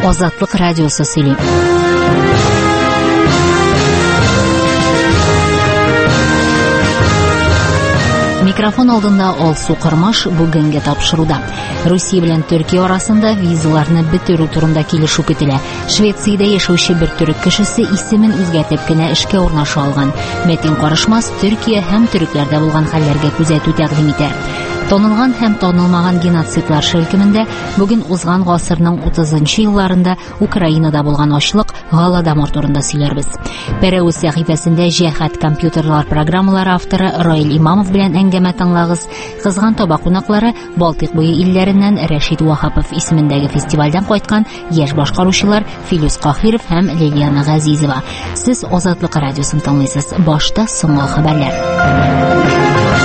Азатлык радиосы сөйли. Микрофон алдында Алсу Кырмаш бүгенге тапшыруда. Русия белән Төркия арасында визаларны бетерү турында килешү көтелә. Швециядә яшәүче бер төрек кешесе исемен үзгәртеп кенә эшкә урнаша алган. Мәтин карышмас Төркия һәм төрекләрдә булган хәлләргә күзәтү тәкъдим итә. Танылган һәм танылмаган геноцидлар шелкемендә бүген узган гасырның 30нчы елларында Украинада булган ачлык, голодомор турында сөйләрбез. Пәрәүз сәхифәсендә җәһәт компьютерлар программалары авторы Раил Имамов белән әңгәмә тыңлагыз. Кызган таба кунаклары Балтыйк буе илләреннән Рәшид Вахапов исемендәге фестивальдән кайткан яшь башкаручылар Филүс Каһиров һәм Лилияна Газизова. Сез Азатлык радиосын тыңлыйсыз. Башта соңгы хәбәрләр.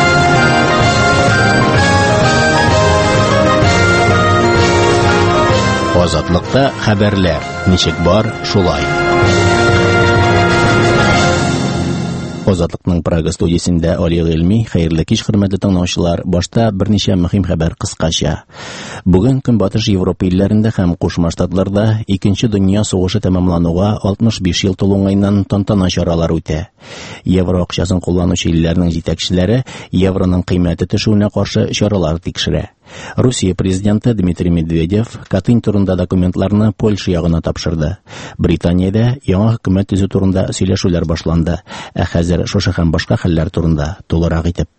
Азатлыкта хәбәрләр. Ничек бар, шулай. Азатлыкның Прага студиясендә Али Гыйльми, хәерле кич хөрмәтле тыңлаучылар. Башта берничә мөһим хәбәр кыскача. Бүген Көнбатыш Европа илләрендә һәм Кушма Штатларда 2нче дөнья сугышы тәмамлануга 65 ел тулуңайнан тантана чаралар үтә. Евро акчасын кулланучы илләрнең җитәкчеләре евроның кыйммәте төшүенә каршы чаралар тикшерә. Русия президенты Дмитрий Медведев Катынь турында документларны Польша ягына тапшырды. Британиядә яңа хөкүмәт төзү турында сөйләшүләр башланды. Хәзер шушы һәм башка хәлләр турында тулырак итеп.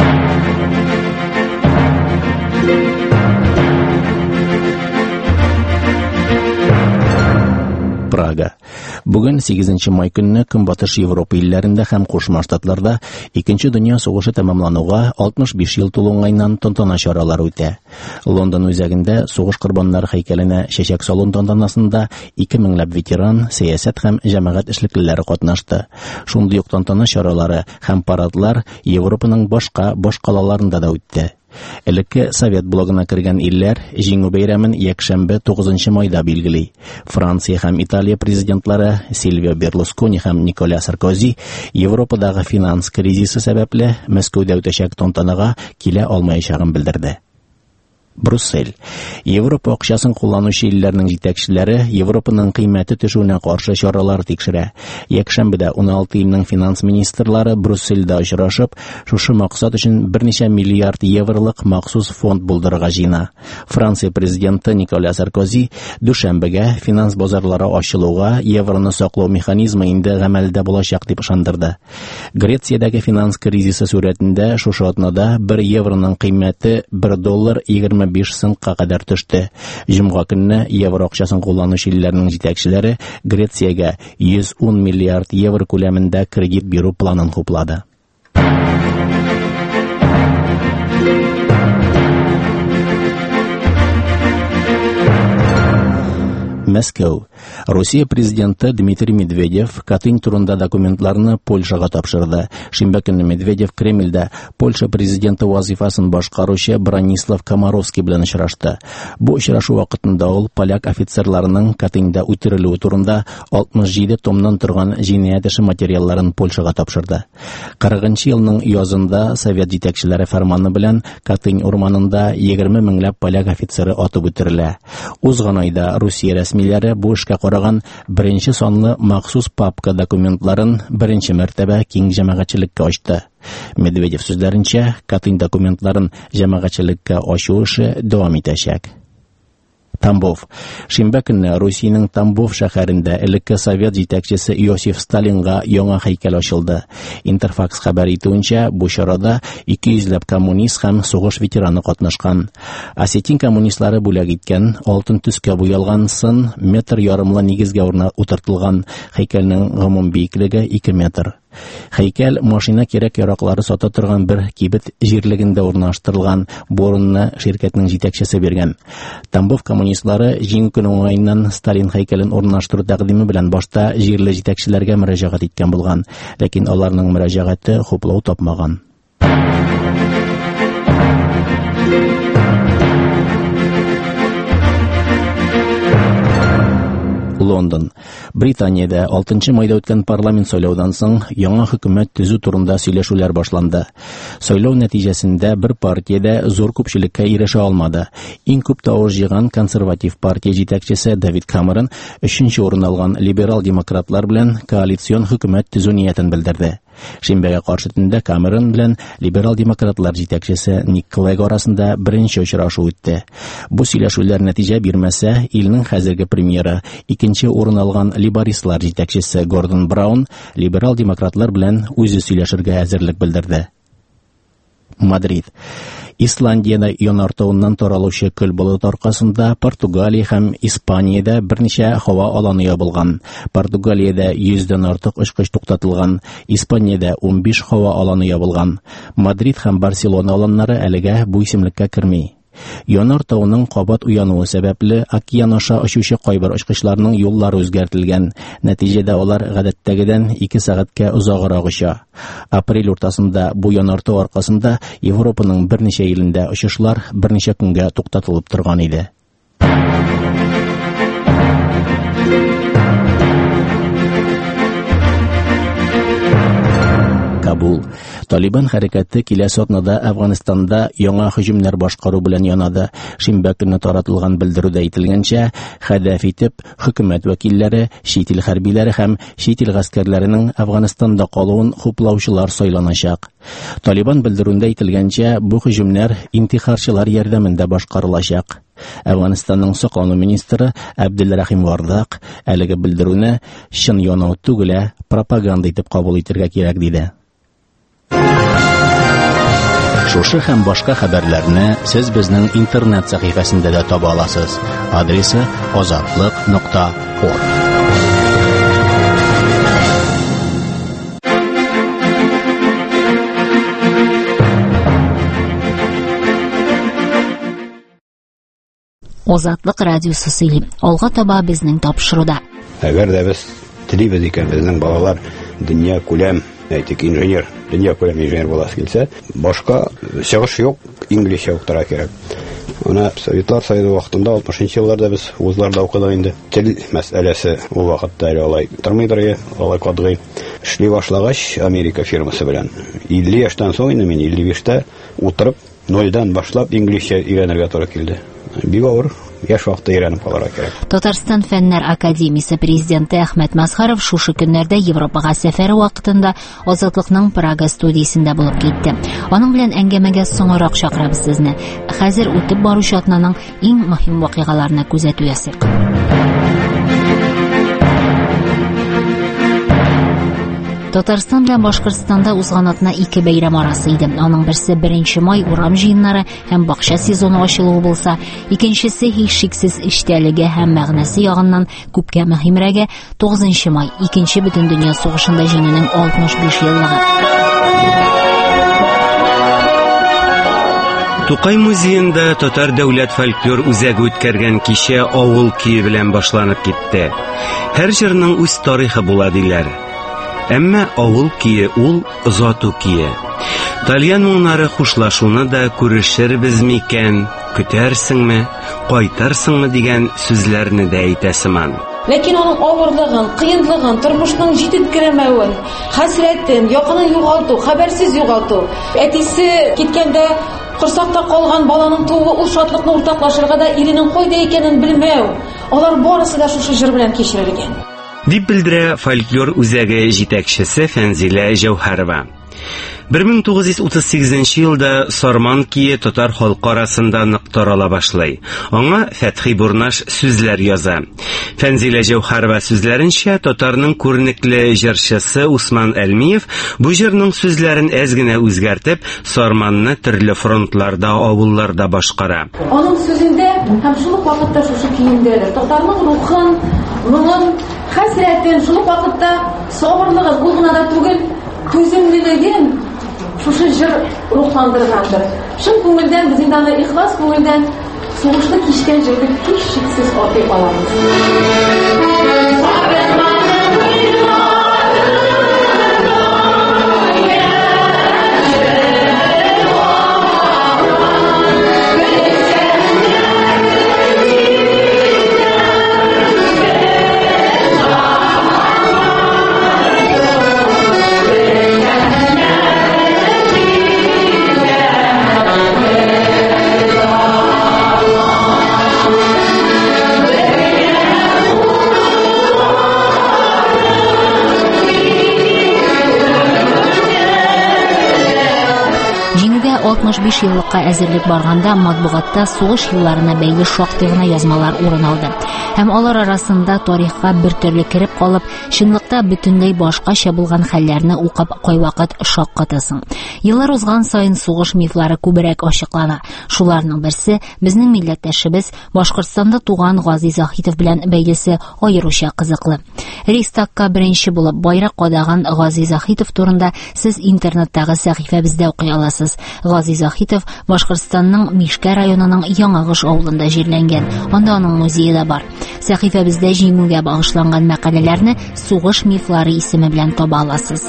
Прага. Бүген 8 май көнне Көнбатыш Европа илләрендә һәм Кушма Штатларда 2нче дөнья сугышы тәмамлануга 65 ел тулуңайнан тантана чаралар үтә. Лондон үзәгендә сугыш корбаннары һәйкәленә чәчәк салу тантанасында 2000ләп ветеран, сәясәт һәм җәмәгать эшлеклеләре катнашты. Шундый ук тантана чаралары һәм парадлар Европаның башка калаларында да үтте. Элекке Совет блогына кергән илләр җиңү бәйрәмен якшәмбе 9 майда билгели. Франция һәм Италия президентлары Сильвио Берлускони һәм Николя Саркози Европадагы финанс кризисы сәбәпле Мәскәүдә үтәчәк тантанага килә алмаячагын белдерде. Брюссель. Европа акчасын кулланучы илләрнең җитәкчеләре Европаның кыйммәте төшүенә каршы чаралар тикшерә. Якшәмбедә 16 илнең финанс министрлары Брюссельдә очрашып, шушы максат өчен берничә миллиард евролык махсус фонд булдырырга җыена. Франция президенты Николя Саркози дүшәмбегә финанс базарлары ачылуга евроны саклау механизмы инде гамәлдә булачак дип ышандырды. Грециядәге финанс кризисы сурәтендә шушы атнада 1 евроның кыйммәте $1.25 сумга кадәр төште. Җомга көнне евро акчасын кулланучы илләрнең җитәкчеләре Грециягә 110 миллиард евро күләмендә кредит бирү планын хуплады. Мәскәү. Русия президенты Дмитрий Медведев Катынь турында документларны Польшага тапшырды. Шимбә көнне Медведев Кремльдә Польша президенты вазифасын башкаручы Бронислав Комаровский белән очрашты. Бу очрашу вакытында ул поляк офицерларының Катыньда үтерелүе турында 67 томнан торган җинаять эше материалларын Польшага тапшырды. 40нчы елның язында Совет җитәкчеләре фәрманы белән Катынь урманында 20 меңләп поляк офицеры атып үтерелә. Узган айда Русия рәсмиләре бу эшкә караган беренче санлы махсус папка документларын беренче мәртәбә киң җәмәгатьчелеккә ачты. Медведев сүзләренчә, Катынь документларын җәмәгатьчелеккә ачу эше дәвам итәчәк. Тамбов. Шимбә көнне Русиянең Тамбов шәһәрендә элекке совет җитәкчесе Иосиф Сталинга яңа һәйкәл ачылды. Интерфакс хәбәр итүенчә, бу чарада 200ләп коммунист һәм сугыш ветераны катнашкан. Осетин коммунистлары бүләк иткән алтын төскә буялган сын метр ярымлы нигезгә утыртылган һәйкәлнең гомум биеклеге 2 метр. Һәйкәл машина кирәк-яраклары сата торган бер кибет җирлегендә урнаштырылган, борынны ширкәтнең җитәкчесе биргән. Тамбов коммунистлары җиңү көне уңаеннан Сталин һәйкәлен урнаштыру тәкъдиме белән башта җирле җитәкчеләргә мөрәҗәгать иткән булган, ләкин аларның мөрәҗәгате хуплау тапмаган. Лондон. Британиядә 6 майда үткән парламент сайлаудан соң яңа хөкүмәт төзү турында сөйләшүләр башланды. Сайлау нәтиҗәсендә бер партиядә зур күпчелеккә ирешә алмады. Иң күп тавыш җыйган консерватив партия җитәкчесе Дэвид Камерон 3нче урын алган либерал демократлар белән коалицион хөкүмәт төзү ниятен белдерде. Шимбәгә каршы төндә Камерон белән либерал демократлар җитәкчесе Ник Клэг арасында беренче очрашу үтте. Бу сөйләшүләр нәтиҗә бирмәсә, илнең хәзерге премьеры, 2нче урын алган либористлар җитәкчесе Гордон Браун либерал демократлар белән үзе сөйләшергә әзерлек белдерде. Мадрид. Исландиядә янартауыннан таралучы көл болыт аркасында Португалия һәм Испаниядә берничә һава аланы ябылган. Португалиядә 100дән артык очкыч туктатылган, Испаниядә 15 һава аланы ябылган. Мадрид һәм Барселона аланнары әлегә бу исемлеккә керми. Янартауның кабат уянуы сәбәпле океан аша очучы кайбер очкычларның юллары үзгәртелгән. Нәтиҗәдә алар гадәттәгедән 2 сәгатькә озаграк оча. Апрель уртасында бу янартау аркасында Европаның берничә илендә очышлар берничә көнгә туктатылып торган иде. Кабул. Талибан хәрәкәте киләсе атнада Әфганстанда яңа һөҗүмнәр башкару белән янады. Шимбә көнне таратылган белдерүдә әйтелгәнчә, хәдәф итеп хөкүмәт вәкилләре, чит ил хәрбиләре һәм чит ил гаскәрләренең Әфганстанда калуын хуплаучылар сайланачак. Талибан белдерүендә әйтелгәнчә, бу һөҗүмнәр интихарчылар ярдәмендә башкарылачак. Әфганстанның саклану министры Абделрахим Вардак әлеге белдерүне чын янау түгел, пропаганда итеп кабул итәргә кирәк диде. Шушы һәм башка хәбәрләрне сез безнең интернет сәхифәсендә дә таба аласыз. Адресы azatlык.org. Азатлык радиосы сөйли. Алга таба безнең тапшыруда. Әгәр дә без телибез икән, безнең балалар дөнья күләм, әйтик, инженер, дөнья күләм инженер буласы килсә, башка чыгыш юк, инглизчә укытырга кирәк. Ана Советлар Союзы вакытында 60нчы елларда без вузларда укыдык инде. Тел мәсьәләсе ул вакытта алай тормыйдыр, алай кадгый. Эшли башлагач Америка фирмасы белән 50 яшьтән соң инде мин 55-тә утырып, нольдан башлап инглизчә өйрәнергә туры килде. Бик авыр. Яш вакытта өйрәнеп калырга кирәк. Татарстан фәннәр академиясе президенты Әхмәт Мәсхәров шушы көннәрдә Европага сәфәре вакытында Азатлыкның Прага студиясендә булып китте. Аның белән әңгәмәгә соңрак чакырабыз сезне. Хәзер үтеп баручы атнаның иң мөһим вакыйгаларына күзәтү ясыйк. Татарстан белән Башкортстанда узган атна 2 бәйрәм арасы иде. Аның берсе 1 май урам җыеннары һәм бакча сезоны ачылуы булса, икенчесе һичшиксез эчтәлеге һәм мәгънәсе ягыннан күпкә мөһимрәге 9 май, 2нче бөтен дөнья сугышында җиңүнең 65 еллыгы. Тукай музеенда татар дәүләт фольклор үзәге үткәргән кичә авыл көе белән башланып китте. Һәр җырның үз тарихы була диләр. Әмма авыл көе ул озату көе. Тальян моңнары хушлашуны да күрешербез микән, көтәрсеңме, кайтарсыңмы дигән сүзләрне дә әйтәсеман. Ләкин аның авырлыгын, кыенлыгын, тормышның җитеп кермәвен, хәсрәтен, якынын югалту, хәбәрсез югалту, әтисе киткәндә корсакта калган баланың тууы, ул шатлыкны уртаклашырга да иренең кайда икәнен белмәү, алар барысы да шушы җыр белән кичерелгән. Дип белдерә фольклор үзәге җитәкчесе Фәнзилә Җәүһәрова. 1938 елда Сарман көе татар халкы арасында нык тарала башлый. Аңа Фәтхи Бурнаш сүзләр яза. Фәнзилә Җәүһәрова сүзләренчә, татарның күренекле җырчысы Усман Әлмиев бу җырның сүзләрен әз генә үзгәртеп, Сарманны төрле фронтларда, авылларда башкара. Аның сүзендә һәм шул вакытта шушы көендәдер. Татарның рухын, моңын, хәсрәтен, шул вакытта сабырлыгын, ул гына да түгел, түземлелеген шушы җыр рухландыргандыр. Шул күңелдән без инде аны ихлас күңелдән сугышны кичкән җырды һичшиксез атый алабыз. 65 еллыкка әзерлек барганда матбугатта сугыш елларына бәйле шактый гына язмалар урын алды. Һәм алар арасында тарихка бер төрле кирип калып, чынлыкта бөтенләй башкача булган хәлләрне укып кайвакыт шаккатасың. Еллар узган сайын сугыш мифлары күбрәк ачыклана. Шуларның берсе безнең милләттәшебез Башкортстанда туган Гази Захитов белән бәйлесе аеруча кызыклы. Рейхстагка беренче булып байрак кадаган Гази Захитов турында сез интернеттагы сәхифәбездә укый аласыз. Гази Захитов Башкортстанның Мишкә районының Яңагыш авылында җирләнгән. Анда аның музее да бар. Сәхифәбездә җиңүгә багышланган мәкаләләрне сугыш мифлары исеме белән таба аласыз.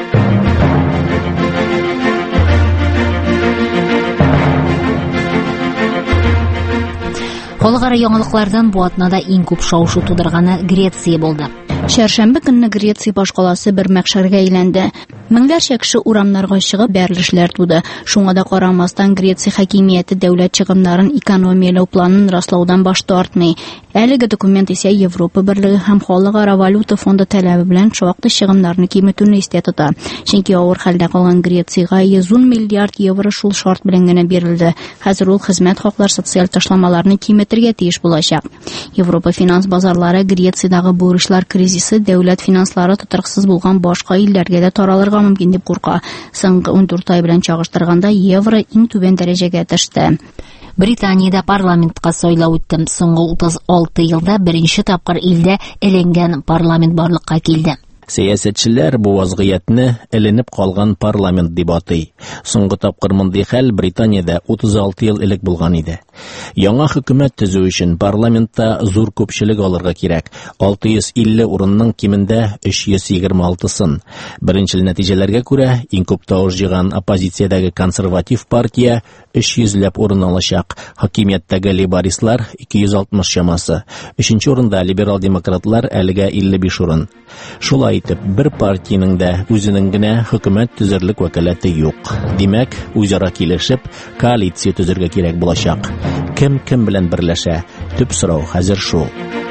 Халыкара яңалыклардан бу атнада иң күп шау-шу тудырганы Греция булды. Шәршәмбе көнне Греция башкаласы бер мәхшәргә әйләнде. Меңләрчә кеше урамнарга чыгып бәрелешләр туды. Шуңа да карамастан Греция хакимияте дәүләт чыгымнарын экономияләү планын раслаудан баш тартмый. Әлеге документ исә Европа берлеге һәм Халыкара валюта фонды таләбе белән шактый чыгымнарны киметүне истә тота. Чөнки авыр хәлдә калган Грециягә 110 миллиард евро шул шарт белән генә бирелде. Хәзер ул хезмәт хаклар социаль ташламаларны киметергә тиеш булачак. Европа финанс базарлары Грециядагы бурычлар кризисы дәүләт финанслары тотырыксыз булган башка илләргә дә таралырга мөмкин дип курка. Соңгы 14 ай белән чагыштырганда евро иң түбән дәрәҗәгә төште. Британиядә парламентка сайлау үтте. Соңгы 36 елда беренче тапкыр илдә эленгән парламент барлыкка килде. Сәясәтчеләр бу вазгыятьне эленеп калган парламент дип атый. Соңгы тапкыр мондый хәл Британиядә 36 ел элек булган иде. Яңа хөкүмәт төзү өчен парламентта зур күпчелек алырга кирәк. 650 урынның кимендә 326-сын. Беренчел нәтиҗәләргә күрә, иң күп тавыш җыйган оппозициядәге консерватив партия 300 урын алачак. Хакимияттәге лейбористлар 260 чамасы. 3нче урында либерал-демократлар әлегә 55 урын. Шулай итеп, бер партияның да үзенең генә хөкүмәт төзерлек вәкаләте юк. Димәк, үзара килешеп, коалиция төзергә кирәк булачак. Кем белән берләшә? Төп сорау хәзер шул.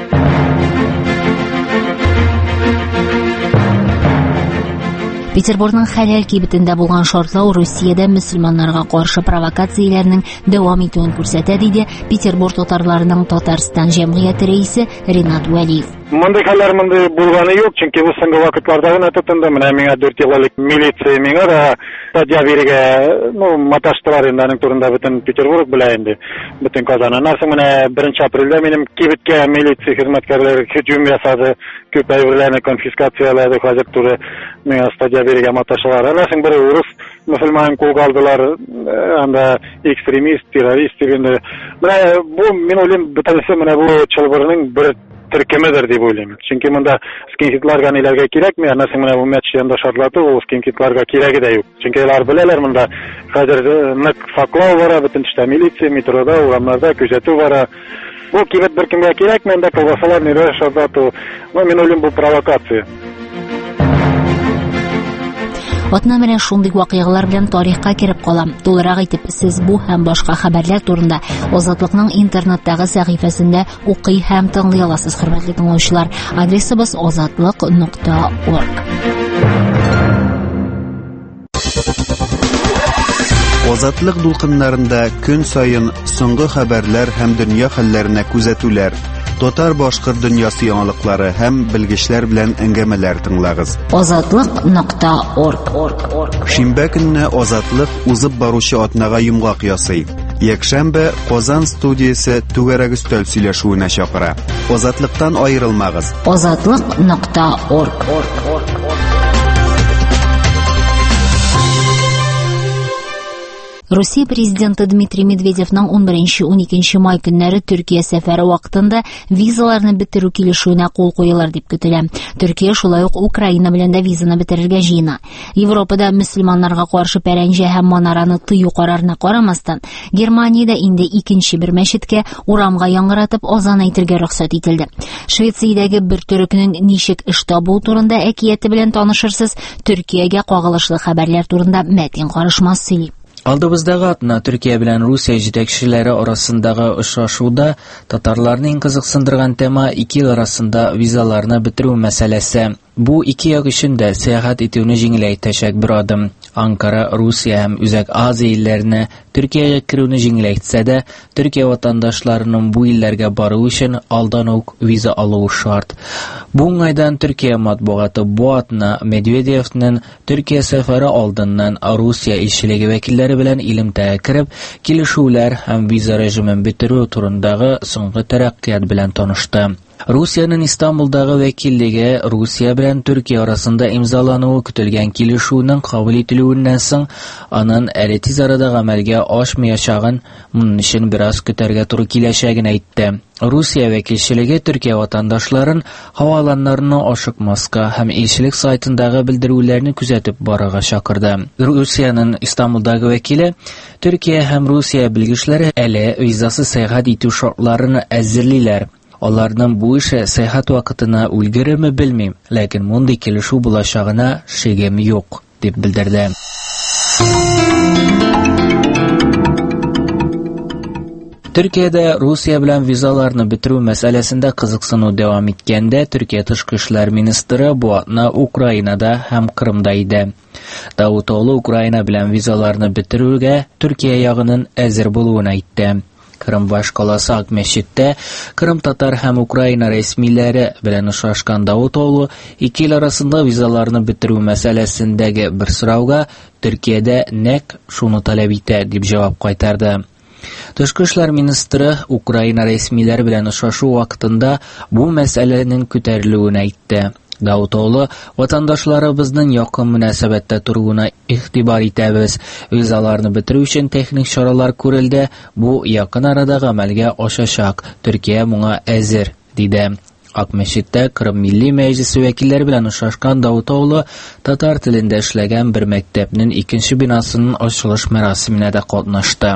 Петербургның хәләл кибетендә булган шартлау Русиядә мөселманнарга каршы провокацияләрнең дәвам итүен күрсәтә, диде Петербург татарларының Татарстан җәмгыяте рәисе Ринат Вәлиев. Мондай хәлләр мондай булганы юк, чөнки бу соңгы вакытларда гына тотынды. Менә миңа 4 еллык милиция миңа да статья бирергә, маташтылар инде аның турында бөтен Петербург белә инде, бөтен Казан. Аннан менә 1 апрельдә минем кибеткә милиция хезмәткәрләре һөҗүм ясады, күп әйберләрне конфискацияләде, хәзер туры миңа статья бирергә маташтылар. Аннан бер урыс мөселман кулга алдылар, анда экстремист, террорист дигәндә. Менә бу мин уйлыйм, бөтенесе менә бу чылбырның бер төркемедер дип уйлыйм. Чөнки монда скинхитларга ниләргә кирәкми, аннан бер бу мәчеттә шартлату, ул скинхитларга кирәге дә юк. Чөнки алар беләләр, монда хәзер нык саклау бара, бөтен төштә милиция, метрода, урамнарда күзәтү бара. Бу кибет беркемгә кирәкми, анда кылсалар ниләр шартлату. Мин уйлыйм, бу провокация. Атна менә шундый вакыйгалар белән тарихка кирип кала. Тулырак әйтеп, сез бу һәм башка хәбәрләр турында Азатлыкның интернеттагы сәхифәсендә укый һәм тыңлый аласыз, хөрмәтле тыңлаучылар. Адресыбыз azatlyk.org. Азатлык дулкыннарында көн сайын соңгы хәбәрләр һәм дөнья хәлләренә күзәтүләр, татар-башкорт дөньясы яңалыклары һәм белгечләр белән әңгәмәләр тыңлагыз. azatlyk.org. Шимбә көнне Азатлык узып баручы атнага йомгак ясый. Якшәмбе Казан студиясе түгәрәк өстәл сөйләшүенә чакыра. Азатлыктан аерылмагыз. azatlyk.org. Россия президенты Дмитрий Медведевның 11-12 май көннәре Төркия сәфәре вакытында визаларны бетерү килешүенә кул куелар дип көтелә. Төркия шулай ук Украина белән дә визаны бетерергә җыена. Европада мөселманнарга каршы пәрәнҗә һәм манараны тыю карарына карамастан, Германиядә инде икенче бер мәчеткә урамга яңгыратып азан әйтергә рөхсәт ителде. Швециядәге бер төрекнең ничек эш табу турында әкияте белән танышырсыз, Төркиягә кагылышлы хәбәрләр турында Мәтин Карышмас сөйли. Алдыбыздагы атна Төркия белән Русия җитәкчеләре арасындагы очрашуда татарларны кызыксындырган тема ике ел арасында визаларны бетерү мәсьәләсе. Бу ике як өчен дә сәяхәт итүне җиңеләйтәчәк бер адым. Ankara, Rusya hem Üzek Azia illerine Türkiye'ye kiruunu jingleйтse de Türkiye vatandaşlarının bu illerge barığı için aldan ok vize alığı şart. Bu aydan Türkiye matbuatı bu atına Medvedev'nin Türkiye seferi aldığından Rusya işçiligi vekilleri bilen ilimtaya kirip kilişuler hem vize rejimin bitirүү turundağı soňky teraqqiyat bilen tanıştı. Rusya'nın İstanbul'dağı vekilligi Rusya bilen Türkiye arasında imzalanığı kütülgen kilişuunun kabul etilüğünden soň anın äli tiz arada gamelge aşmaýaşagyn, munun için biraz küterge turu kileşegini aýtdy. Rusya vekilçiligi Türkiye vatandaşların havalanlarını aşıkmaska hem elçilik saytındağı bildirүүлärini küzetip baraga şakyrdy. Rusya'nın İstanbul'dağı vekili Türkiye hem Rusya bilgiçleri äli vizasız seyahat etүү şartlaryny äzirliler. Onlardan bu işe seyahat vakitine ulgerir mi bilmeyim, lakin munday kilişu bulaşağına şegem yok, dep bildirdi. Türkiye'de Rusya bilen vizalarını bitirүү meselesinde kızıksınuu devam etkende Türkiye Tışkı İşler Ministri bu atna Ukraina'da hem Kırım'da idi. Davutoğlu Ukraina bilen vizalarını bitirүүge Türkiye yağının äzir buluğunu aýtdy. Kırım başkalası Akmeşit'te Kırım Tatar hem Ukraina resmileri bilen uçraşkan Davutoğlu iki il arasında vizalarını bitirүү meselesindeki bir sorawga Türkiye'de nek şunu talep ite dip jawap qaytardı. Tışkı İşler Ministri Ukraina resmileri bilen uçraşuu wagtynda bu meselenin küterilýüni aýtdy. Davutoğlu, vatandaşlarımızın yakın münasebette turğuna ihtibar etəbiz. Vizalarını bitirүү için teknik şaralar körüldi. Bu yakın arada gamelge aşaşak. Türkiye buna äzir, dedi. Akmeşit'te Kırım Milli Meclisi vekilleri bilen uçraşkan Davutoğlu, Tatar tilinde işlegen bir mektepnin ikinci binasının açılış merasimine de katnaştı.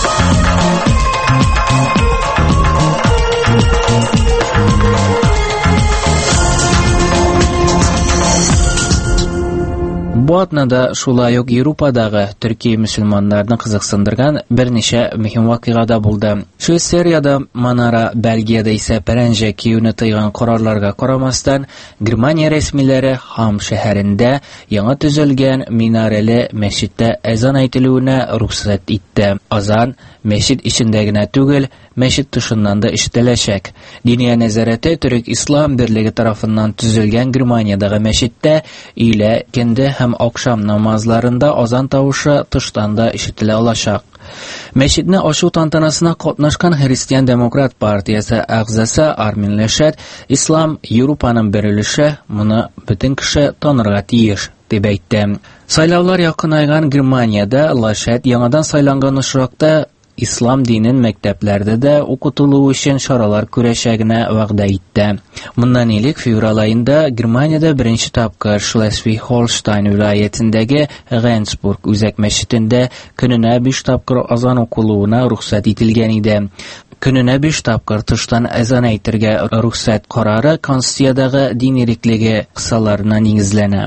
Bu atnada şulay ok Europadağı Türkiye Müslümanlarını kızıksındırgan bir neşe mühim vakigada buldu. Şveysariyada Manara, Belgiyada ise Perenje kiyүүnü tıygan kararlarga karamasdan Germaniya resmileri Ham şäherinde yaňa tüzülgen minareli meşitte ezan aýtylýüne ruhsat etdi. Azan meşit içindegine tügül, meşit dışından da iştileşek. Diniye nezareti Türk İslam Birligi tarafından tüzülgen Germaniyadağı meşitte ile kendi hem akşam namazlarında azan tavuşu tıştan da işitile alacak. Meşidni aşuu tantanasına katnaşkan Hristiyan Demokrat Partiyası agzası Armin Laschet, İslam Europa'nın berilişi, bunu bütün kişi tanırga tiýiş, dep aýtdy. Saýlawlar yakın aygan Germaniyada Laschet yaňadan saýlangan uçrakda İslam dinin mekteplerde de okutuluğu için şaralar küreşegine vagda etdi. Bundan ilik fevral ayında Germaniyada birinci tapkır Schleswig-Holstein vilayetindeki Rendsburg Üzek meşitinde gününe 5 tapkır azan okuluğuna ruhsat etilgen idi. Gününe 5 tapkır tıştan ezan aýtyrga ruhsat kararı Konstitusiýadagy din erikligi kısalarına nigizlene.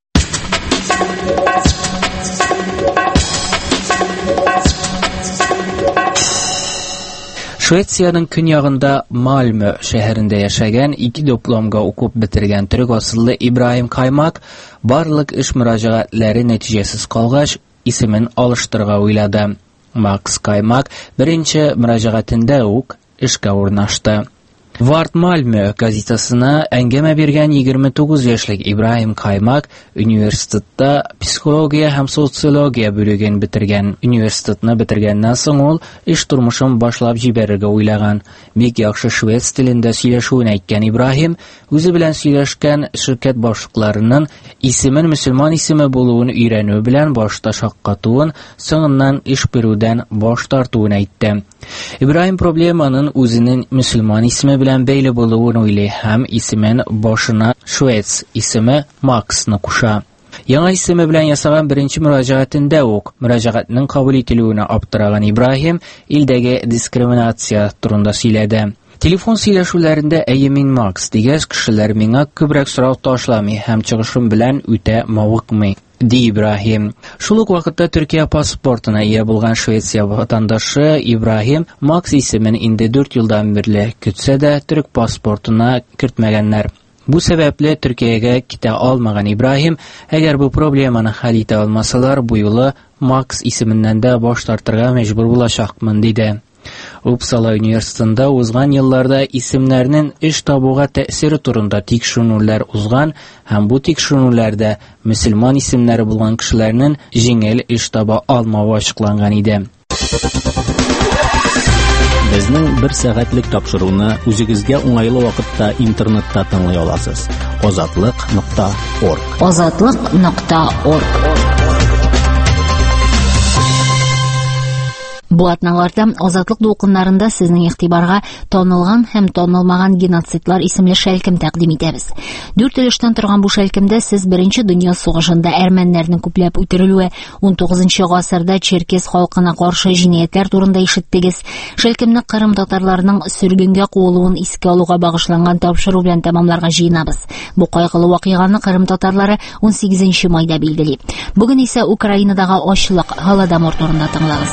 Şwetsiýanyň künýagynda Malmö şäherinde ýaşagan 2 diplomga okup bitirgen türk asylly İbrahim Kaymak barlyk iş mürajaatleri netijesiz kalgaç isimin alıştyrga uýlady. Max Kaymak birinçi mürajaatynda ok işe urnaşdy. Vart Malmö gazetasına engeme bergen 29 ýaşlyk İbrahim Kaymak üniversitetde psikologiya hem sosiologiya bölügini bitirgen. Üniversitetni bitirgenden soň ol iş turmuşyn başlap jibererge uýlagan. Bek ýaxşy şweds tilinde süýleşүүni aýtgan İbrahim özü bilen süýleşken şirket başlyklarynyň isimin müslüman isimi boluwyny öýrenүү bilen başta şakkatuwyn, soňundan iş berүүдän baş tartuwyny aýtdy. İbrahim problemanın özünün müslüman ismi bilen beýle boluwyny öýley hem isimin başyna şweds isimi Max'ny kuşa. Yaňa isimi bilen ýasagan birinçi mürajaatynda ok mürajaatnyň kabul etilýüne aptyragan İbrahim ildegi diskriminasiýa turunda süýledi. Telefon süýleşүүлärinde "Eýemin Max" diýen kişiler meňe köpräk soraw taşlamy hem çygyşym bilen üte mawykmy, di İbrahim. Şuluk wagtda Türkiye pasportuna ýa bolgan Şwetsiýa vatandaşy İbrahim Max isimini indi 4 ýyldan birli kütse de Türk pasportuna kirtmegenler. Бу сәбәпле Төркиягә китә алмаган Ибраһим, әгәр бу проблеманы хәл итә алмасалар, бу юлы Макс исеменнән дә баш тартырга мәҗбүр булачакмын диде. Упсала университетында узган елларда исемнәрнең эш табуга тәэсире турында тикшерүләр узган һәм бу тикшерүләрдә мөселман исемнәре булган кешеләрнең җиңел эш таба алмавы ачыкланган иде. Безнең 1 сәгатьлек тапшыруны үзегезгә уңайлы вакытта интернетта тыңлый аласыз. Озатлык.орг. Озатлык.орг. Бу атналарда Азатлык дулкыннарында сезнең игътибарга танылган һәм танылмаган геноцидлар исемле шәлкем тәкъдим итәбез. 4 өлештән торган бу шәлкемдә сез 1нче дөнья сугышында әрмәннәрнең күпләп үтерелүе, 19 гасырда черкес халкына каршы җинаятләр турында ишеттегез. Шәлкемне Кырым татарларының сөргенгә куылуын искә алуга багышланган тапшыру белән тәмамларга җыенабыз. Бу кайгылы вакыйганы Кырым татарлары 18 майда билгели. Бүген исә Украинадагы ачлык, Голодомор турында тыңлагыз.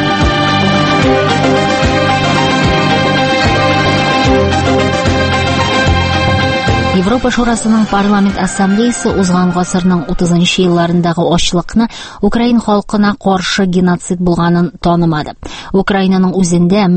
Европа Шурасының парламент ассамблеясы узган гасырның 30-нчы елларындагы ачлыкны Украин халкына каршы геноцид булганын танымады. Украинаның үзендә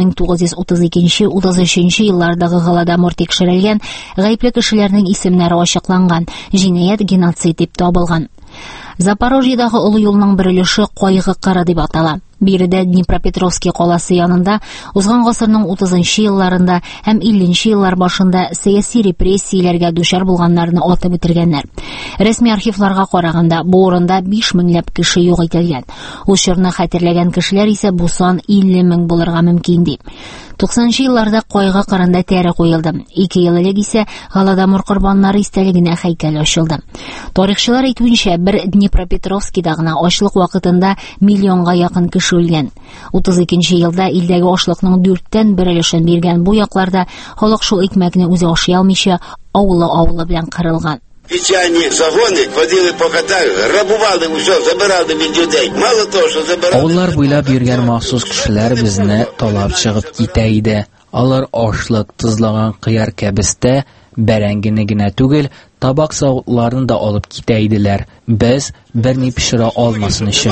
1932-33 еллардагы Голодомор тикшерелгән, гаепле кешеләрнең исемнәре ачыкланган, җинаять геноцид дип табылган. Запорожьедагы олы юлның бер өлеше Кайгы кыры дип атала. Биредә Днепропетровский каласы янында узган гасырның 30-нчы елларында һәм 50-нчы еллар башында сәяси репрессияләргә дучар булганнарны атып үтергәннәр. Рәсми архивларга караганда, бу урында 5 меңләп кеше юк ителгән. Ул чорны хәтерләгән кешеләр исә бу сан 50 мең булырга мөмкин ди. 90-нчы елларда Кайгы кырында тәре куелды. 2 ел элек исә Голодомор корбаннары истәлегенә һәйкәл ачылды. Тарихчылар әйтүенчә, бер Днепропетровскийда гына ачлык вакытында миллионга якын кеше үлгән. 32-нчы елда илдәге ашлыкның 4тән 1 өлешен биргән бу якларда халык шул икмәкне үзе ашый алмыйча авылы белән кырылган. Печани, загоны, ходили по хатах, грабували все, забирали від людей. Мало того, що забирали... Авыллар буйлап йөргән махсус кешеләр безне талап чыгып китә иде. Алар ашлык, тызлаган кыяр кәбестә бәрәңгене генә түгел, табак савытларын да алып китә иделәр. Без берни пешерә алмасын өчен.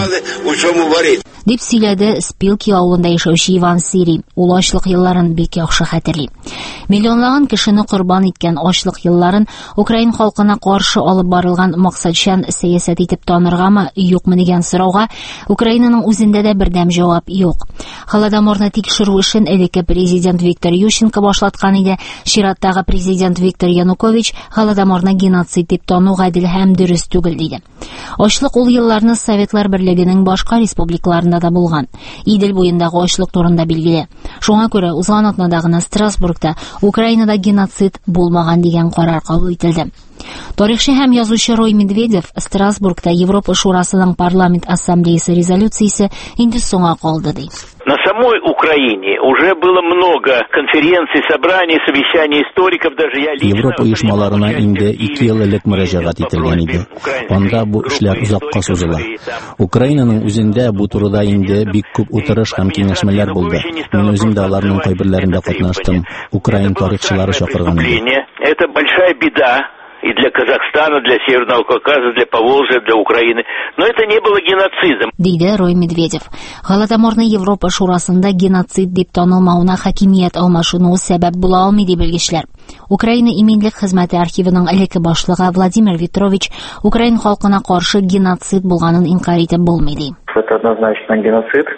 Дип сөйләде Спилки авылында яшәүче Иван Сири. Ул ачлык елларын бик яхшы хәтерли. Миллионлаган кешене корбан иткән ачлык елларын Украин халкына каршы алып барылган максатчан сәясәт итеп таныргамы, юкмы дигән сорауга Украинаның үзендә дә бердәм җавап юк. Голодоморны тикшерү эшен элекке президент Виктор Ющенко башлаткан иде. Чираттагы президент Виктор Янукович Голодоморны геноцид дип тану гадел һәм дөрес түгел диде. Ачлык ул елларны Советлар Берлегенең башка республикаларында да булган. Идел буендагы ачлык турында билгеле. Шуңа күрә узган атнада гына Страсбургта Украинада геноцид булмаган дигән карар кабул ителде. Тарихчы һәм язучы Рой Медведев Страсбургта Европа Шурасының парламент ассамблеясы резолюциясе инде соңга калды ди. На самой Украине уже было много конференций, собраний, совещаний историков, даже я лично... Европа оешмаларына инде 2 ел элек мөрәҗәгать ителгән иде. Анда бу эшләр озакка сузыла. Украинаның үзендә бу турыда инде бик күп утырыш һәм киңәшмәләр булды. Мин үзем дә аларның кайберләрендә катнаштым. Украин тарихчылары чакырган иде. Это большая беда. И для Казахстана, для Северного Кавказа, для Поволжья, для Украины. Но это не было геноцидом. Диде Рой Медведев. Голодоморны Европа Шурасында геноцид дип танылмауына хакимият алмашынуы сәбәп була алмый ди белгечләр. Украина иминлек хезмәте архивының элекке башлыгы Владимир Ветрович Украин халкына каршы геноцид булганын инкар итеп булмый ди. Это однозначно геноцид.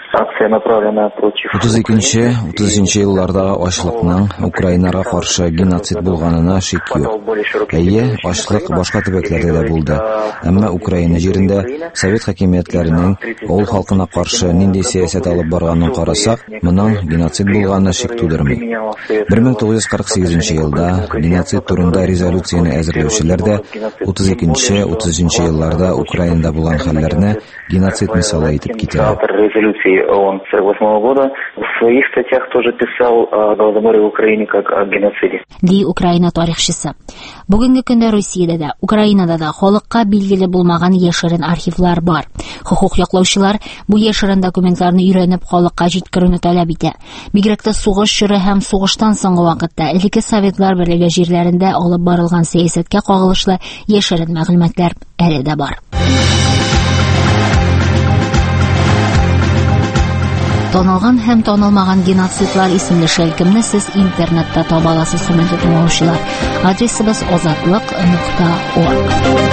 32-33 еллардагы ачлыкның Украинага каршы геноцид булганына шик юк. Әйе, ачлык башка төбәкләрдә дә булды. Әмма Украина җирендә совет хакимиятләренең авыл халкына каршы нинди сәясәт алып барганын карасак, моның геноцид булганына шик тудырмый. 1948 елда геноцид турында резолюцияны әзерләүчеләр дә 32-33 елларда Украинада булган хәлләрне геноцид мисалы итеп китерә. ООН 1948 года. В своих статьях тоже писал о Голодоморе в Украине как о геноциде. Ди Украина тарихчысы. Бүгенге көндә Русиядә дә, Украинада да халыкка билгеле булмаган яшерен архивлар бар. Хукук яклаучылар бу яшерен документларны өйрәнеп халыкка җиткерүне таләп итә. Бигрәк тә сугыш чоры һәм сугыштан соңгы вакытта элекке Советлар Берлеге җирләрендә алып барылган сәясәткә кагылышлы яшерен мәгълүматлар әле дә бар. Танылган һәм танылмаган геноцидлар исемле шәлкемне сез интернетта таба аласыз, хөрмәтле тыңлаучылар. Адресыбыз ozatliq.org.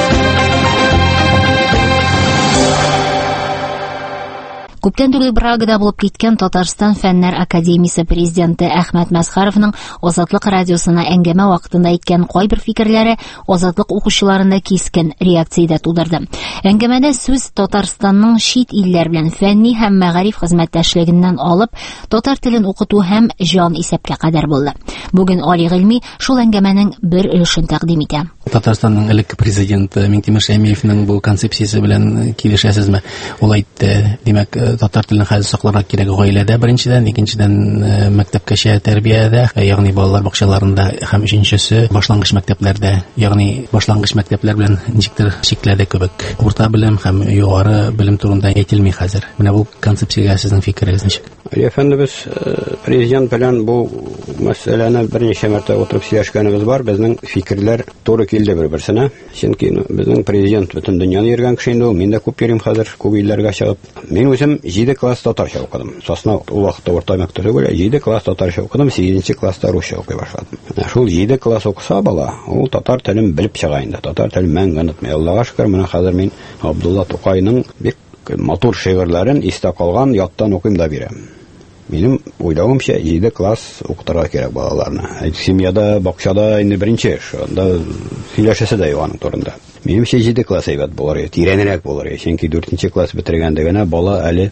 Күптән түгел Прагада булып киткән Татарстан Фәннәр Академиясе президенты Әхмәт Мәсхәровның Азатлык радиосына әңгәмә вакытында әйткән кайбер фикерләре Азатлык укучыларында кискен реакция тудырды. Әңгәмәдә сүз Татарстанның чит илләр белән фәнни һәм мәгариф хезмәттәшлегеннән алып, татар телен укыту һәм җан исәпкә кадәр булды. Бүген Али Гыйльми шул әңгәмәнең бер өлешен тәкъдим итә. Татарстанның элекке президенты Миңтимер Шәймиевнең бу концепциясе белән килешәсезме? Ул әйтте, димәк, татар телен хәзер сакларга кирәк гаиләдә беренчедән, икенчедән мәктәпкәчә тәрбиядә, ягъни балалар бакчаларында һәм өченчесе башлангыч мәктәпләрдә, ягъни башлангыч мәктәпләр белән ничектер шикләдә кебек. Урта белем һәм югары белем турында әйтелми хәзер. Менә бу концепциягә сезнең фикерегез ничек? Әфәндебез, президент белән бу мәсьәләне берничә мәртә утырып сөйләшкәнебез бар. Безнең фикерләр туры килде бер-берсенә. Чөнки безнең президент бөтен дөньяны йөргән кеше инде ул. Мин дә күп йөрим хәзер, күп илләргә чыгып. Мин үзем 7 класс татарча укыдым. Сосна ул вакытта урта мәктәптә гөлә 7 класс татарча укыдым, 8нче класста русча укый башладым. Шул 7 класс укыса бала, ул татар телен белеп чыга инде. Татар телен мәңге онытмый. Аллага шөкер, менә хәзер мин Абдулла Тукайның бик матур шигырьләрен истә калган яттан укыйм да бирәм. Минем уйлавымча 7 класс укытырга кирәк балаларны. Семьяда, бакчада инде беренче эш, анда сөйләшәсе дә юк аның турында. Минемчә 7 класс әйбәт булыр, тирәнрәк булыр. Чөнки 4нче класс бетергәндә генә бала әле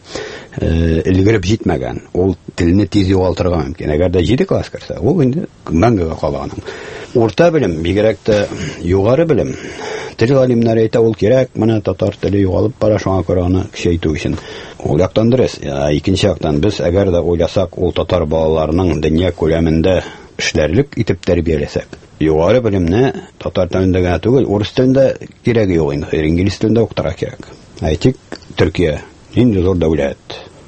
илгәреп җитмәгән. Ул телне тиз югалтырга мөмкин. Әгәр дә 7 класс керсә, ул инде мәңгегә калган. Урта белем, бигрәк тә югары белем. Тел галимнәре әйтә, ул кирәк, менә татар теле югалып бара, шуңа күрә аны көчәйтү өчен. Ул яктан дөрес. Икенче яктан без әгәр дә уйласак, ул татар балаларының дөнья күләмендә эшләрлек итеп тәрбияләсәк, югары белемне татар телендә генә түгел, урыс телендә кирәге юк инде, инглиз телендә укытырга кирәк. Әйтик, Төркия инде зур дәүләт.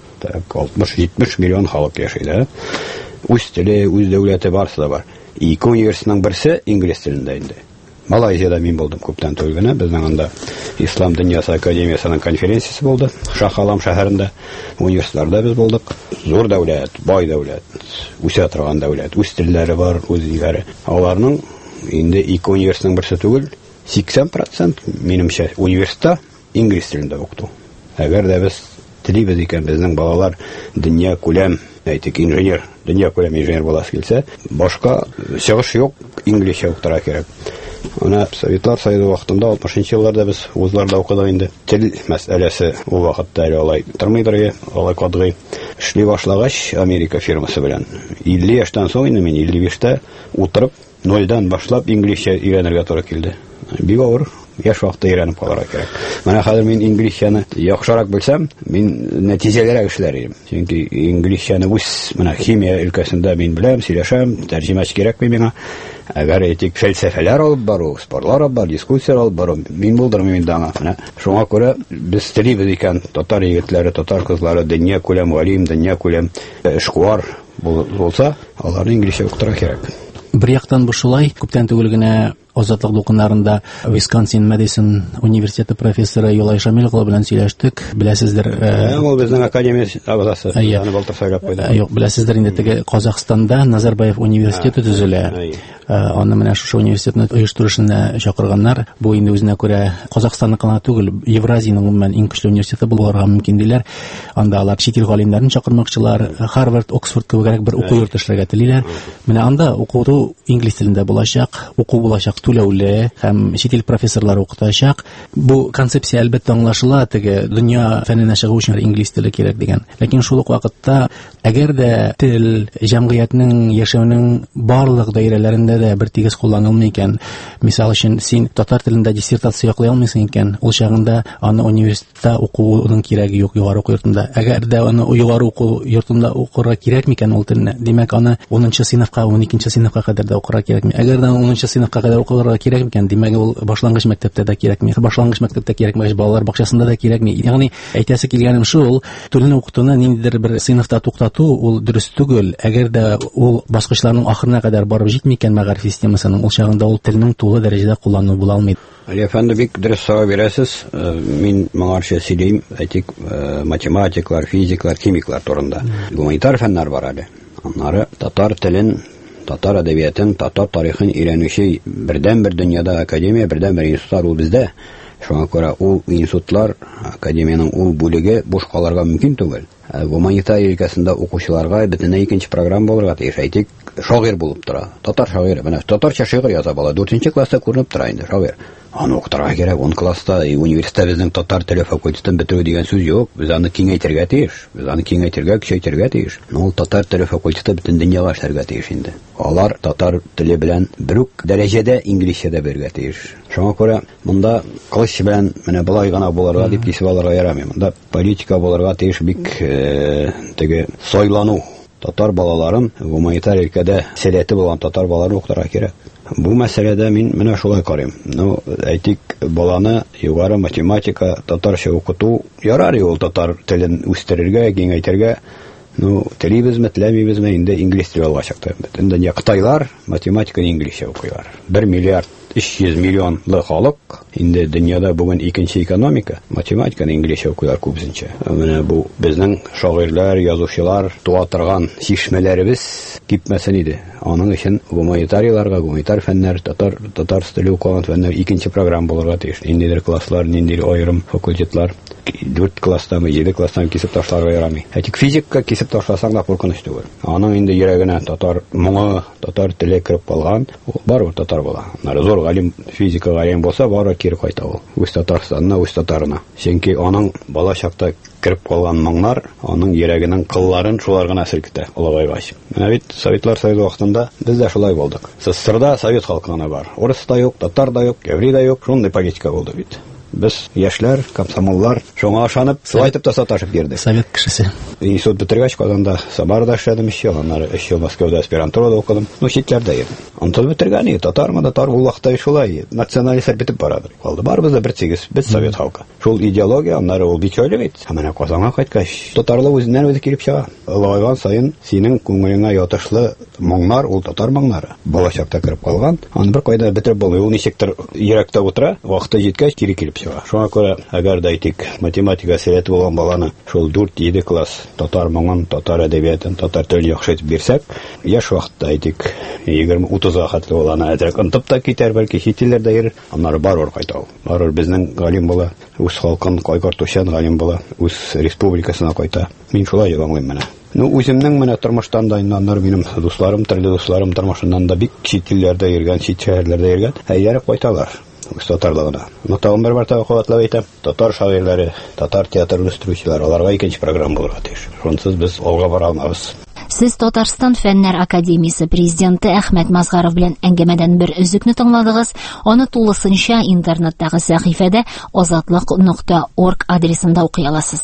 60-70 миллион халык яши да. Үз теле, үз дәүләте барсы да бар. Ике университетның берсе инглиз телендә инде. Малайзияда мин булдым күптән түгел генә. Безнең анда Ислам дөньясы академиясының конференциясе булды. Шах-Алам шәһәрендә. Университетларда без булдык. Зур дәүләт, бай дәүләт, үсә торган дәүләт, үз телләре бар, үз илләре. Аларның инде ике университетның берсе түгел, 80% минемчә университетта инглиз телендә укыту. Әгәр дә без телибез икән, безнең балалар дөнья күләм, әйтик, инженер, дөнья күләм инженер буласы килсә, башка чыгыш юк, инглизчә укытырга кирәк. Ана Советлар Союзы вакытында 60нчы елларда без вузларда укыдык инде. Тел мәсьәләсе ул вакытта алай тормыйдыр, алай кадгый. Эшли башлагач Америка фирмасы белән 50 яшьтән соң инде мин 55-тә утырып, нольдан башлап инглизчә өйрәнергә туры килде. Бик авыр. Яшь вакытта өйрәнеп калырга кирәк. Менә хәзер мин инглизчәне яхшырак белсәм, мин нәтиҗәләргә эшләрим. Чөнки инглизчәне үз менә химия өлкәсендә мин беләм, сөйләшәм, тәрҗемәч кирәкми миңа. Әгәр әйтик, фәлсәфәләр алып бару, спорлар алып бару, дискуссиялар алып бару, мин булдырмыйм инде аңа. Менә шуңа күрә без телибез икән, татар егетләре, татар кызлары дөнья күләм галим, дөнья күләм эшкуар булса, аларны инглизчә укытырга кирәк. Бер яктан бу шулай, күптән түгел генә Азатлык дулкыннарында Висконсин Мэдисон университеты профессоры Юлай Шамилов белән сөйләштек. Беләсездер, ул безнең академия агзасы, аны былтыр сөйләп куйды. Юк, беләсездер, инде теге Казакъстанда Назарбаев университеты төзелә. Аны менә шушы университетны оештырышына чакырганнар. Бу инде үзенә күрә Казакъстанның гына түгел, Евразиянең гомумән иң көчле университеты булырга мөмкин диләр. Анда алар чит ил галимнәрен чакырмакчылар, Харвард, Оксфорд кебегрәк бер уку йорты эшләргә телиләр. Менә анда укыту инглиз телендә булачак, уку булачак түләүле һәм чит ил профессорлары укытачак. Бу концепция әлбәттә аңлашыла, теге дөнья фәненә чыгу өчен инглиз теле кирәк дигән. Ләкин шул ук вакытта әгәр дә тел җәмгыятьнең яшәүнең барлык даирәләрендә дә бер тигез кулланылмый икән, мисал өчен син татар телендә диссертация яклый алмыйсың икән, ул чагында аны университетта укуның кирәге юк, югары уку йортында. Әгәр дә аны югары уку йортында укырга кирәк микән ул телне? Димәк, аны 10-нчы сыйныфка, 12-нче сыйныфка кадәр дә укырга кирәкми. Әгәр дә 10-нчы сыйныфка кадәр укырга кирәк микән, димәк, ул башлангыч мәктәптә дә кирәкми. Башлангыч мәктәптә кирәкмәгәч, балалар бакчасында да кирәкми. Ягъни әйтәсе килгәнем шул, телне укытуны ниндидер бер сыйныфта туктату ул дөрес түгел. Әгәр дә ул баскычларның ахырына кадәр барып җитми икән мәгариф системасының, ул чагында ул телнең тулы дәрәҗәдә кулланылу була алмый. Али әфәнде, бик дөрес сорау бирәсез. Мин моңарча сөйләйм, әйтик, математиклар, физиклар, химиклар турында. Гуманитар фәннәр бар әле. Аннары татар телен, татар әдәбиятын, татар тарихын өйрәнүче бердән-бер дөньяда академия, бердән-бер институтлар ул бездә. Шуңа күрә ул институтлар, академияның ул бүлеге буш калырга мөмкин түгел. Гуманитар өлкәсендә укучыларга бөтенләй икенче программа булырга тиеш. Әйтик, шагыйрь булып тора. Татар шагыйре, менә татарча шигырь яза бала, 4-нче класста күренеп тора инде шагыйрь. Аны укытырга кирәк, 10 класста, университетта безнең татар теле факультетын бетерү дигән сүз юк. Без аны киңәйтергә тиеш. Без аны киңәйтергә, көчәйтергә тиеш. Ул татар теле факультеты бөтен дөньяга эшләргә тиеш инде. Алар татар теле белән бер үк дәрәҗәдә инглизчә белергә тиеш. Шуңа күрә монда кылыч белән менә булай гына булырга дип кисеп алырга ярамый. Монда политика булырга тиеш, бик теге сайлану. Татар балаларын гуманитар өлкәдә сәләте булган татар балаларын укытырга кирәк. Бу мәсьәләдә мин менә шулай карыйм. Әйтик, баланы югары математика, татарча укыту ярар, ул татар телен үстерергә, киңәйтергә. Телибезме, теләмибезме, инде инглиз теле алачакта. Бөтен дөнья Кытайлар математиканы инглизчә укыйлар. 1 миллиард 300 миллионлы халык, инде дөньяда бүген икенче экономика, математиканы инглизчә укыйлар күбесенчә. Менә бу безнең шагыйрьләр, язучылар туа торган чишмәләребез кипмәсен иде. Аның өчен гуманитарийларга, гуманитар фәннәр, татар теле укыган фәннәр икенче программа булырга тиеш. Ниндидер класслар, ниндидер аерым факультетлар 4 класстамы, 7 класстан кисеп ташларга ярамый. Әйтик, физикка кисеп ташласаң да куркыныч түгел. Аның инде йөрәгенә татар моңы, татар теле кирип калган, ул барыбер татар була. Зур галим, физика галим булса, бары кире кайта ул. Үз Татарстанына, үз татарына. Чөнки аның бала чакта кирип калган моңнар, аның йөрәгенең кылларын шулар гына селкетә, улайгач. Менә бит Советлар Союзы вакытында без дә шулай булдык. СССРда совет халкына бар. Урыс та юк, татар да юк, еврей да юк, шундый политика булды бит. Без яшьләр, комсомоллар, шуңа ашанып, сылайтып та саташып йөрдек. Совет кешесе. Институт бетергәч, Казанда Самарда эшләдем 3 ел, аннары 3 ел Мәскәүдә аспирантурада укыдым. Читләрдә йөрдем. Антон бетергән, татармы да татар ул вакытта шулай, националистлар битеп барадыр. Калды барыбыз да бер тигез, без совет халкы. Шул идеология, аннары ул бичөйле бит. Менә Казанга кайткач, татарлы үзеннән үзе килеп чыга. Улайган саен синең күңелеңә ятышлы моңнар, ул татар моңнары. Балачакта кирип калган, аны бер кайда бетереп булмый. Ул ничектер йөрәктә утыра, вакыты җиткәч кире килеп чыга. Шуңа күрә, әгәр дә әйтик, математика сәләте булган баланы шул 4-7 класс татар моңын, татар әдәбиятын, татар телен яхшы итеп бирсәк, яшь вакытта әйтик, 20-30 хәтле баланы әдрәк ынтып та китәр, бәлки чит илләрдә йөрер, аннары барыр кайта ул. Барыр безнең галим була, үз халкын кайгыртучан галим була, үз республикасына кайта. Мин шулай аңлыйм менә. Үземнең менә тормыштан да иннаннар минем дусларым, төрле дусларым тормышыннан да бик чит илләрдә йөргән, чит шәһәрләрдә йөргән, әйдәп кайталар. Татарлыгына. Тагын бер мәртәбә куәтләп әйтәм, татар шагыйрьләре, татар театр үстерүчеләре, аларга икенче программа булырга тиеш. Шунсыз без алга бара алмабыз. Сез Татарстан Фәннәр Академиясе президенты Әхмәт Мазгаров белән әңгәмәдән бер өзекне тыңладыгыз. Аны тулысынча интернеттагы сәхифәдә azatlıq.org адресында укый аласыз.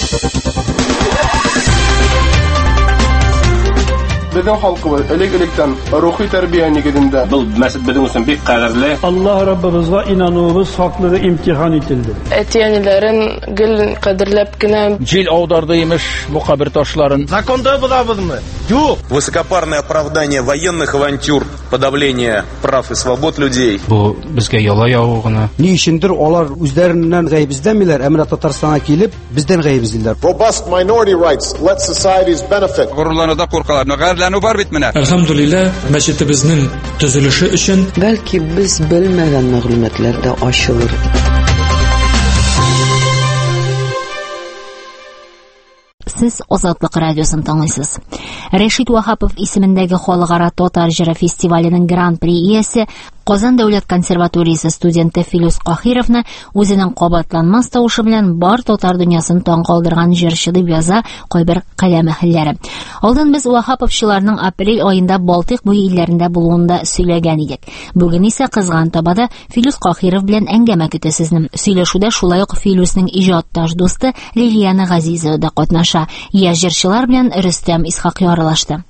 Безнең халкыбыз элек-электән рухи тәрбия нигезендә. Бу мәсәл безнең өчен бик кадерле. Аллаһ Раббыбызга инануыбыз хаклыгы имтихан ителде. Әтиәниләрен гел кадерләп кенә Җил аударды имеш бу кабер ташларын. Законда булабызмы? Юк. Высокопарное оправдание военных авантюр, подавление прав и свобод людей. Бу безгә яла яву гына. Ни өчендер алар үзләреннән гаеп эзләмиләр, әмма Татарстанга килеп, бездән гаеп эзлиләр. Robust minority rights let societies benefit. Горурлануда куркалар, гайрләнү бар бит менә. Әлхәмдулилlah, мәчетебезнең төзелеше өчен бәлки без белмәгән мәгълүматлар да ачылыр. Сез Азатлык радиосын тыңлыйсыз. Рәшит Вахапов исемендәге халыкара татар җыры фестиваленең гран-при иясе Казан дәүләт консерваториясе студенты Филүс Кахировны үзенең кабатланмас тавышы белән бар татар дөньясын таң калдырган җырчы дип яза кайбер каләм әһелләре. Алдан без Вахаповчыларның апрель аенда Балтыйк буе илләрендә булуында сөйләгән идек. Бүген исә кызган табада Филүс Кахиров белән әңгәмә көтә сезне. Сөйләшүдә шулай ук Филүснең иҗатташ дусты Лилияна Газизова да катнаша. Яшь җырчылар белән Рөстәм Исхак ярылашты.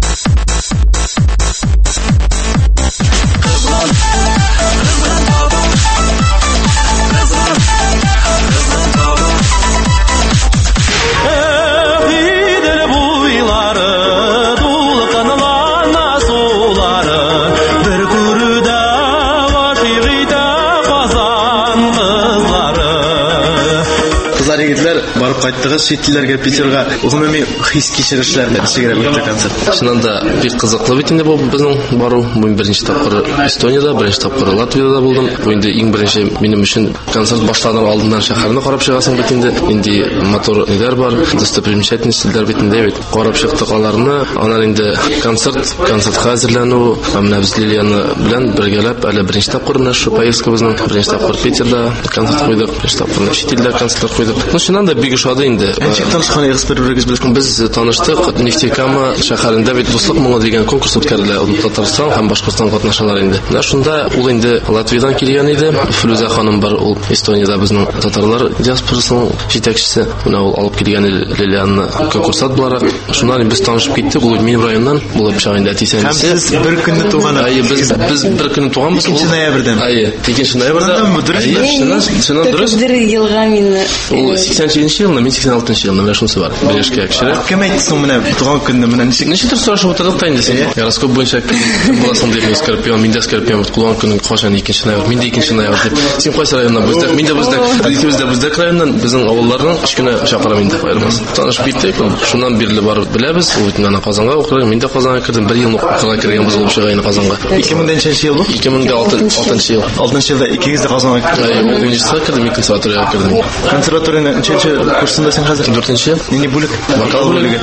Барып кайттыгыз, шеттилерге, Питерга гомуми хис кичеришләр нәтиҗәгә үтте концерт. Шунда бик кызыклы бит инде бу безнең бару. Мин беренче тапкыр Эстониядә, беренче тапкыр Латвиядә булдым. Бу инде иң беренче минем өчен концерт башлаудан алдыннан шәһәрне карап чыгасың бит инде. Инде мотор нидер бар, достопримечательностьләр бит инде бит. Карап чыктык аларны. Аннан инде концертка әзерләнү, менә без Лилияны белән бергәләп әле беренче тапкыр менә шу поездка безнең беренче тапкыр Питерда концерт куйдык, беренче тапкыр шеттилдә концерт куйдык. Ну шуннан да бик ошады инде. Танышканыбыз бер-берегез белән без таныштык. Нефтекама шәһәрендә бит дуслык моңы дигән конкурс үткәрелә. Татарстан һәм Башкортстан катнашалар инде. Менә шунда ул инде Латвиядан килгән иде. Филүзә ханым бар, ул Эстониядә безнең татарлар диаспорасының җитәкчесе. Менә ул алып килгән Лилиянны конкурсат буларак. Шуннан без танышып киттек. Ул минем районнан булып чыган инде тисәнсе. Сез бер көнне туган. Без бер көнне туганбыз. 2 ноябрьдән. 2 ноябрьдә. Шуннан дөрес. Бер елга мине. Ул 87 елны, мен 86 елны менә шунысы бар. Берешкә кешеләр. Кем әйтсен менә туган көнне менә ничектер сорашып утырдык та инде син. Гороскоп буенча буласың дип Скорпион, миндә Скорпион туган көнең кашан 2 ноябрь, миндә 2 ноябрь дип. Син кайсы районнан бездә? Миндә бездә районнан безнең авылларның кичкенә чакыра миндә аермасы. Танышып киттек. Шуннан бирле барып беләбез. Ул бит аны Казанга укыган, миндә Казанга кирдем. 1 ел укырга кергән без булып чыгайны Казанга. 2000 ел бу? 2006 ел. 6 елда икегез дә Казанга кирдегез. Университетка кирдем, консерваториягә кирдем. Консерваторияның 3-нче курсында син хәзер 4-нче. Нинди бүлек? Вокал бүлеге.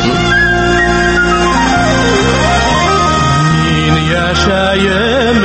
Мин яшәем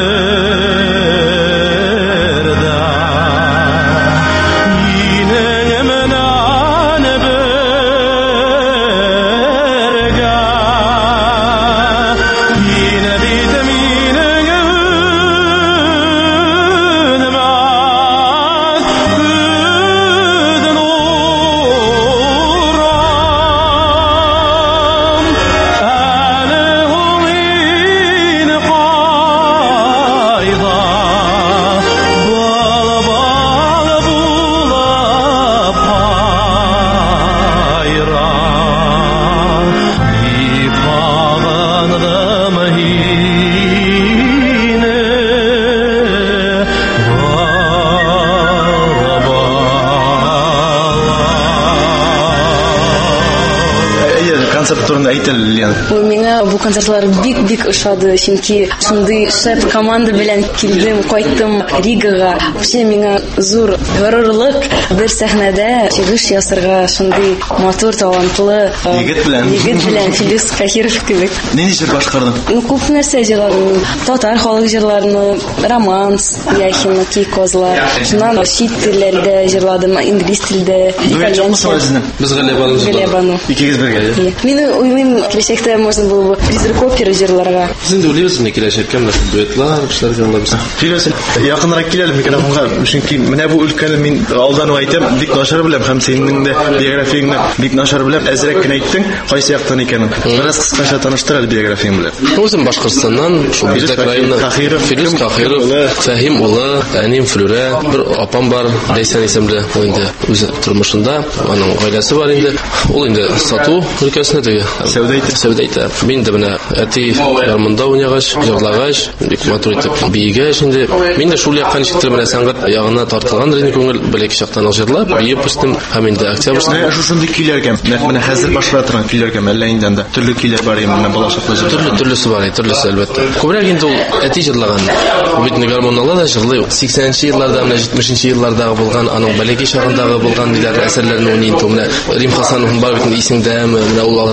Ой, миңа бу концертлар бик ошады, чөнки шундый шәп команда белән килдем, кайттым Ригага. Вообще миңа зур горурлык бер сәхнәдә чыгыш ясарга шундый матур, талантлы егет белән Филүс Кахиров кебек. Нинди җыр башкардың? Күп нәрсә җырладым. Татар халык җырларны, романс, Яхина, Козлар. Шуннан чит телләрдә җырладым, инглиз телдә, итальянча. Без Галебану. Икегез бергә. Мине уйлыйм, киләчәктә можно было бы призрак опера җырларга. Син уйлыйсыз микән киләчәккә менә дуэтлар, эшләр җырларбыз. Филүс, якынрак киләле микрофонга, чөнки менә бу өлкәне мин алдан әйтәм, бик начар беләм һәм синең дә биографияңны бик начар беләм. Әзрәк кенә әйттең, кайсы яктан икәнен. Бераз кыскача таныштыр әле биографияң белән. Үзем Башкортстаннан, шул Бишдәк районы, Филүс Кахиров, Фәһим улы, әним Флүрә, бер апам бар, Ләйсән исемле, ул инде үз тормышында, аның гаиләсе бар инде. Ул инде сату өлкәсендә сәүдә итә. Мин дә менә әти ярмында уйнагач, җырлагач, бик матур итеп биегәч инде. Мин дә шул якка ничектер менә сәнгать ягына тартылган инде күңел, беләк чактан җырлап, биеп үстем һәм инде октябрьский. Менә шушындый көйләргә, менә хәзер башлап торган көйләргә әллә инде анда төрле көйләр бар инде, менә балачаклы җырлар. Төрлесе бар, төрлесе әлбәттә. Күбрәк инде ул әти җырлаган. Бит гармонлы да җырлый. 80нче елларда, менә 70нче еллардагы булган, аның бәләки чагындагы булган диләр әсәрләрне уйный инде. Менә Рим Хасановның бар бит исеңдәме, менә ул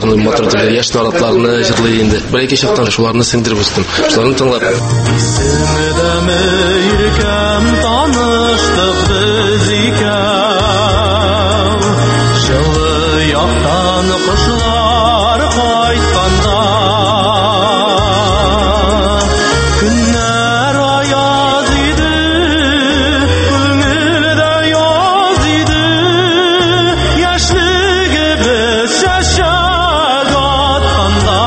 шуны мотор теле яшь наратларны җырлый инде. Бер-ике чактан шуларны сеңдереп үстем. Шуларны тыңлап. Kuşlar kaytkanda günler ayaz idi, көңілдә яз idi, яшьлегебез чәчәк атканда.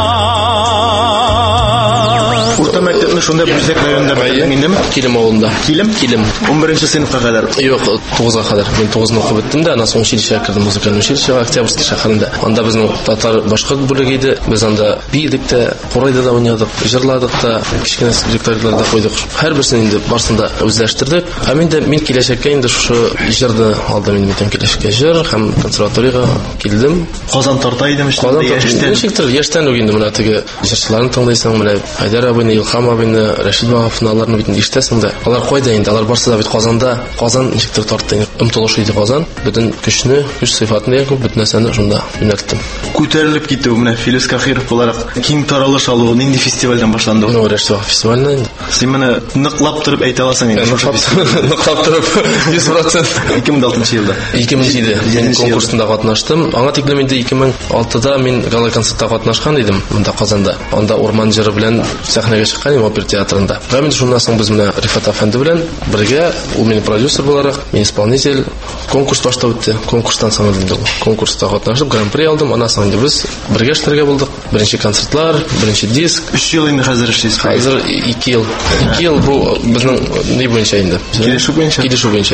Урта мәктәпне шунда Бүзәк районында бәйдем индем. Килем авылында. Килем? 11 сыйныфка кадәр. Юк, 9-га кадәр. Мен 9-ны укып беттем дә, аннан соң училищега кирдем, музыкаль училище Октябрьский шәһәрендә. Анда безнең татар башкорт бүлеге иде. Без анда бийдек тә, корайда да уйнадык, җырладык та, кичкенә спектакльләр да куйдык. Һәр берсен инде барсында үзләштердек. Һәм инде мин киләчәккә инде шушы җырды алдым, мин киләчәккә җыр һәм консерваториягә килдем. Казан тарта идем Ничектер яшьтән үк инде менә теге җырчыларны тыңлыйсың, менә Айдар абыйны, Илһам абыйны, Рәшит Багаповны аларны бит ишетәсең дә. Алар кайда инде? Алар барсы да бит Казанда. Казан ничектер тартты. Омтылыш иде Казан. Бөтен күчне, күч сыйфатын ягып, бөтен нәрсәне шунда юнәлттем. Күтәрелеп китте бу менә Филис Кахиров буларак киң таралыш алу нинди фестивальдән башланды? Ну, Рәшит фестивальнән инде. Син менә ныклап торып әйтә аласың инде. Ныклап торып 100%. 2006 елда. 2007 конкурсында катнаштым. Аңа тиклем инде 2006да мин гала концертта катнашкан идем монда Казанда. Анда Урман җыры белән сәхнәгә чыккан идем опера театрында. Һәм шуннан соң без менә Рифат әфәнде белән бергә, ул минем продюсер буларак, мин исполнитель, конкурс башлап үтте. Конкурстан соң инде конкурста катнашып, гран-при алдым. Аннан соң инде без бергә эшләргә булдык. Беренче концертлар, беренче диск. 3 ел инде хәзер эшлисез. Хәзер 2 ел. 2 ел бу безнең ни буенча инде. Килешү буенча. Килешү буенча.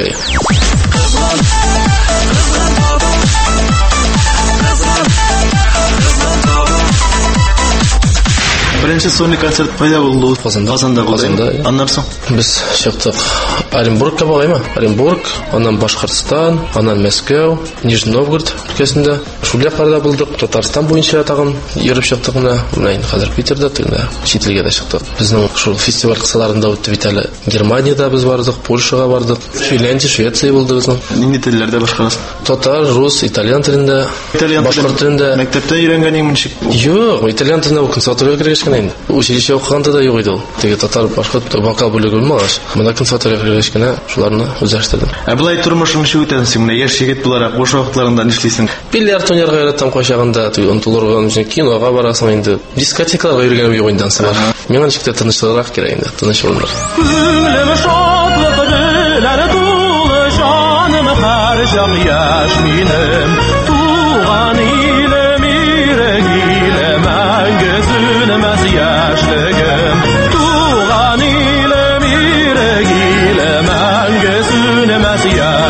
Беренче сольный концерт кайда булды? Казанда. Аннан соң без чыктык. Оренбургка баргайма. Оренбург, аннан Башкортстан, аннан Мәскәү, Нижний Новгород өлкәсендә. Шул якларда булдык. Татарстан буенча тагын йөреп чыктык менә. Менә хәзер Питерда тегендә, чит илгә дә чыктык. Безнең шул фестиваль кысаларында үтте бит әле. Германиядә без бардык, Польшага бардык, Финляндия, Швеция булды безнең. Нинди телләрдә башкарасыз? Татар, рус, итальян телендә, башкорт телендә. Мәктәптә өйрәнгәнең ничек? Юк, итальян телендә консерваториягә кергәч кенә инде. Училище укыганда да юк иде ул. Теге татар башкорт вокал бүлеге булмагач. Монда консерваториягә кергәч кенә шуларны үзләштердем. Булай тормышың ничек үтә син? Менә яшь егет буларак буш вакытларында нишлисең? Биллиард уйнарга яратам кайчагында, онтылырга өчен кинога барасың инде. Дискотекаларга йөргәнем юк инде ансы бар. Миңа ничектер тынычлыграк кирәк инде, тыныч булыр. Күңелем шатлык белән тулы җаным һәр җан яшь минем. Туган илем ирегиле мәңге сүнмәс яшьлегем. Туган илем ирегиле мәңге сүнмәс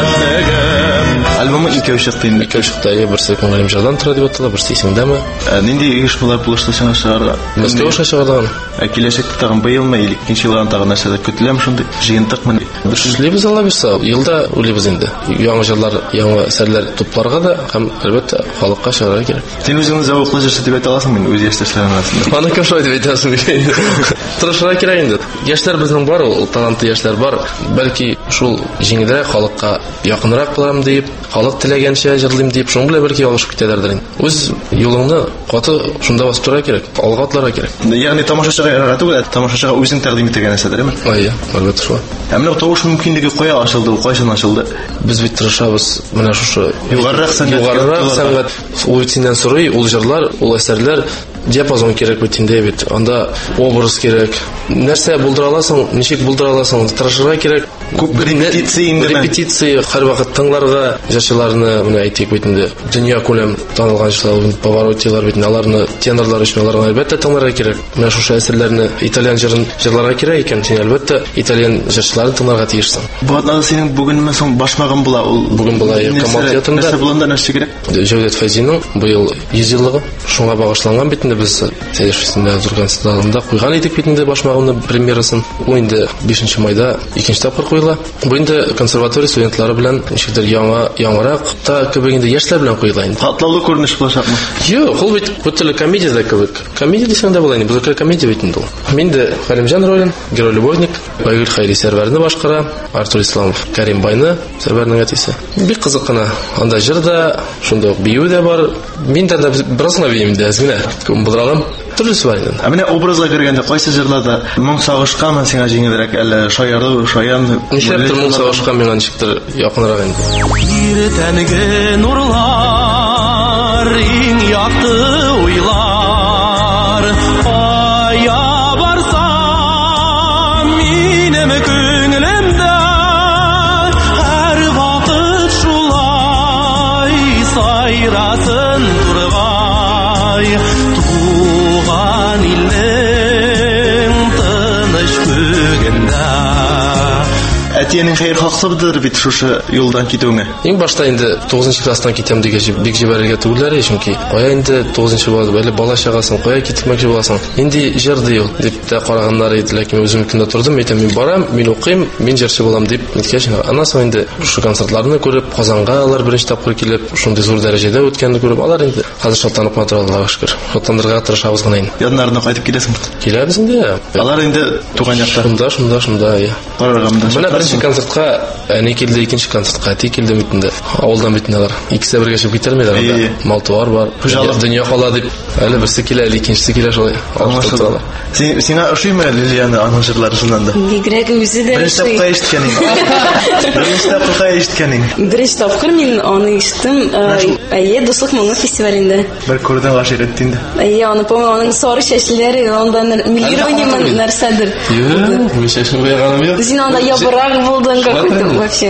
яшьлегем. Альбомы икәү чыкты инде. Икәү чыкты, берсе күңелем җадан тора дип атала, берсе исеңдәме? Нинди оешмалар булышты сиңа чыгарга? Мәскәүгә чыгардым. Киләчәктә тагын быелмы, 2нче елдан тагын нәрсәләр көтеләме шундый? Җыентыкмы? Эшлибез Алла бирсә, елда үлибез инде. Яңа җырлар, яңа әсәрләр тупларга да һәм әлбәттә халыкка чыгарга кирәк. Син үзеңне зәвыклы җырчы дип әйтә аласың инде үз яшьтәшләрең арасында. Аны кем шулай дип әйтәсең инде? Тырышырга кирәк инде. Яшьләр безнең бар, ул талантлы яшьләр бар. Бәлки шул җиңелрәк халыкка якынрак булам дип, халык теләгәнчә җырлыйм дип, шуның белән бәлки ялгыш китәләрдер инде. Үз юлыңны каты шунда басып торырга кирәк, алга атларга кирәк. Ягъни тамашачыга ярата түгел, тамашачыга үзең тәкъдим итергән нәрсәдерме? Ая, әлбәттә шулай. Менә тавыш мөмкинлеге кая ачылды, кайчан ачылды? Без бит тырышабыз менә шушы югарырак сәнгать ул синнән сорый, ул җырлар, ул әсәрләр диапазон кирәк бит инде бит. Анда образ кирәк. Нәрсә булдыра аласың, ничек булдыра аласың, тырышырга кирәк. Күп репетиция һәр вакыт тыңларга, җырчыларны менә әйтик бит инде. Дөнья күләм танылган җырчылар, Паваротилар бит, аларны тенорлар өчен аларга әлбәттә тыңларга кирәк. Менә шушы әсәрләрне итальян җырларга кирәк икән, син әлбәттә итальян җырчыларын тыңларга тиешсең. Бу атнада синең бүгенме соң башмагың була? Ул бүген була Камал театрында. Нәрсә булганда нәрсә кирәк? Җәүдәт Фәйзинең быел 100 еллыгы, шуңа багышланган бит инде без Сәйдәшевсендә зур концертында куйган идек бит инде башмагымны премьерасын. Бу инде 5 майда икенче тапкыр куела. Бу инде консерватория студентлары белән ничектер яңарак та кебек инде яшьләр белән куела инде. Катлаулы күренеш булачакмы? Юк, ул бит бу теле комедия кебек. Комедия дисәң дә була инде, бу комедия бит инде ул. Мин дә Галимҗан ролен, герой-любовник, Байгүл Хайри сәрвәрне башкара, Артур Исламов Кәрим байны сәрвәрнең әтисе. Бик кызык кына. Анда җыр да, шунда ук бию да бар. Мин дә бераз гына бием дә, әзгенә. Кем булдырган? Төрлесе бар инде. Менә образга кергәндә кайсы җырларда моң сагышканмы сиңа җиңелрәк, әллә шаян? Нишләптер моң сагышкан миңа ничектер якынрак инде. Иртәнге нурлар, иң якты уйлар, ая барсам минем күңелемдә һәр вакыт шулай сайрасын тургай. Туган илнең тыныч күгендә. Әтиянең хәер хаксыбыдыр бит шушы юлдан китүеңә. Иң башта инде 9нчы класстан китәм дигәч бик җибәрергә түгелләр, чөнки кая инде 9нчы бәле бала чагасын кая китмәкче буласың. Инде җырды ул дип тә караганнар иде, ләкин үзем көндә тордым, әйтәм мин барам, мин укыйм, мин җырчы булам дип әйткәч, аннан соң инде шу концертларны күреп, Казанга алар беренче тапкыр килеп, шундый зур дәрәҗәдә үткәнне күреп, алар инде хәзер шатланып матур Аллаһка шөкер. Шатландырырга тырышабыз гына инде. Яннарына кайтып киләсең. Киләбез инде. Алар инде туган якта. Шунда, я. Караргамда. Менә беренче концертка әни килде, икенче концертка әти килде битендә. Авылдан битенәләр. Икесе бергә чыгып китәрмәйләр анда. Малтуар бар. Дөнья кала дип. Әле берсе килә, әле икенчесе килә шулай. Алыштыралар. Сиңа ошыймы Лилияны аның җырлары шуннан да? Бигрәк үзе дә Беренче тапкыр ишеткәнең. Беренче тапкыр мин аны ишеттем. Әйе, дуслык моңы фестивалендә. Бер күрдән гашыйк итте инде. Әйе, аны помню, аның сары чәчләре, анда милирование нәрсәдер. Юк, мин чәчен бояганым юк. Син анда ябырак булдың какой-то вообще.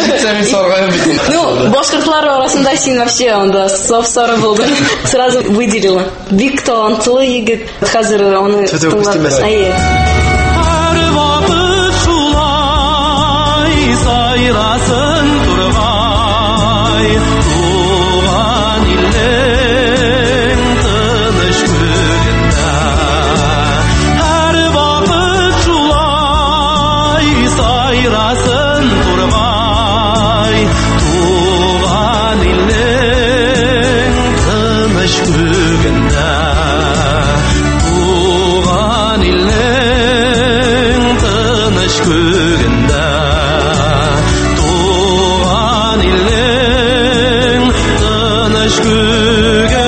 Ну, башкортлар арасында син вообще анда сап-сары булдың. Сразу выделила. Бик талантлы егет. Хәзер аны тыңлап. Әйе. Һәр вакыт шулай сайрасын тургай. Туган илнең тыныч күгендә. Һәр вакыт шулай сайрасын тургай. Туган илнең тыныч күгендә. Туган илнең тыныч күгендә. Туган илнең тыныч күгендә.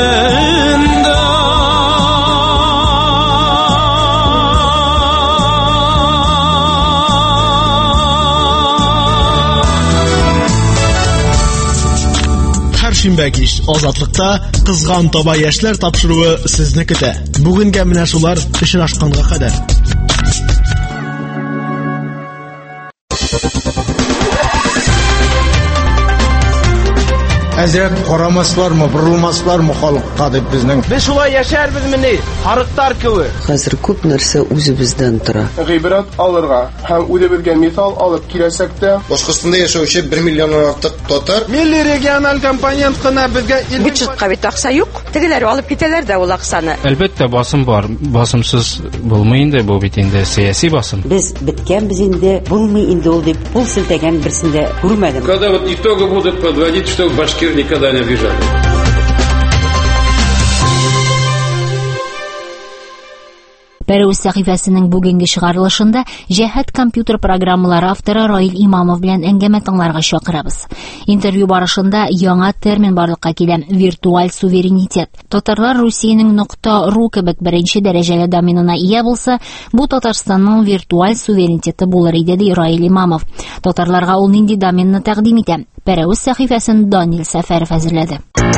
Шимбә кич Азатлыкта кызган таба яшьләр тапшыруы сезне көтә. Бүгенгә менә шулар очрашканга кадәр. Әзрәк карамаслармы, борылмаслармы халыкка дип безнең. Без шулай яшәрбезмени? Харыктар кебек. Хәзер күп нәрсә үзебездән тора. Гыйбрәт алырга һәм үзебезгә мисал алып киләсәк тә, Башкортстанда яшәүче 1 миллионнан артык татар. Милли региональ компонент кына безгә бюджетка бит акча юк. Тегеләр алып китәләр дә ул акчаны. Әлбәттә басым бар. Басымсыз булмый инде бу бит инде сәяси басым. Без биткәнбез инде, булмый инде ул дип кул селтәгән берсендә күрмәдем. Когда вот итоги будут подводить, что башкир никогда не обижали. Пәрәүз сәхифәсенең бүгенге чыгарылышында җәһәт компьютер программалары авторы Раил Имамов белән әңгәмә тыңларга чакырабыз. Интервью барышында яңа термин барлыкка килә — виртуаль суверенитет. Татарлар Русиянең .ру кебек беренче дәрәҗәле доменына ия булса, бу Татарстанның виртуаль суверенитеты булыр иде, ди Раил Имамов. Татарларга ул нинди доменны тәкъдим итә? Пәрәүз сәхифәсен Данил Сәфәров әзерләде.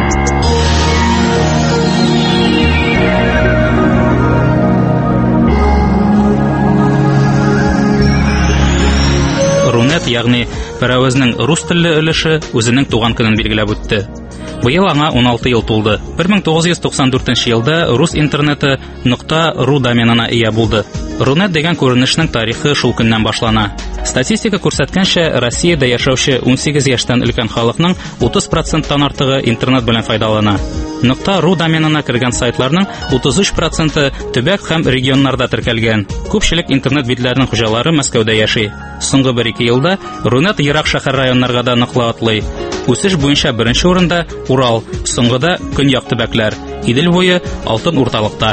Рунет, ягъни Пәрәүзнең рус телле өлеше үзенең туган көнен билгеләп үтте. Быел аңа 16 ел тулды. 1994 елда рус интернеты .ру доменына ия булды. Рунет дигән күренешнең тарихы шул көннән башлана. Статистика күрсәткәнчә, Россиядә яшәүче 18 яшьтән өлкән халыкның 30%-тан артыгы интернет белән файдалана. .ru доменына кергән сайтларның 33% төбәк һәм регионнарда теркәлгән. Күпчелек интернет битләренең хуҗалары Мәскәүдә яши. Соңгы 1-2 елда Рунет ерак шәһәр районнарга да ныклы атлый. Үсеш буенча беренче урында Урал, соңгыда Көньяк төбәкләр, Идел буе алтын урталыкта.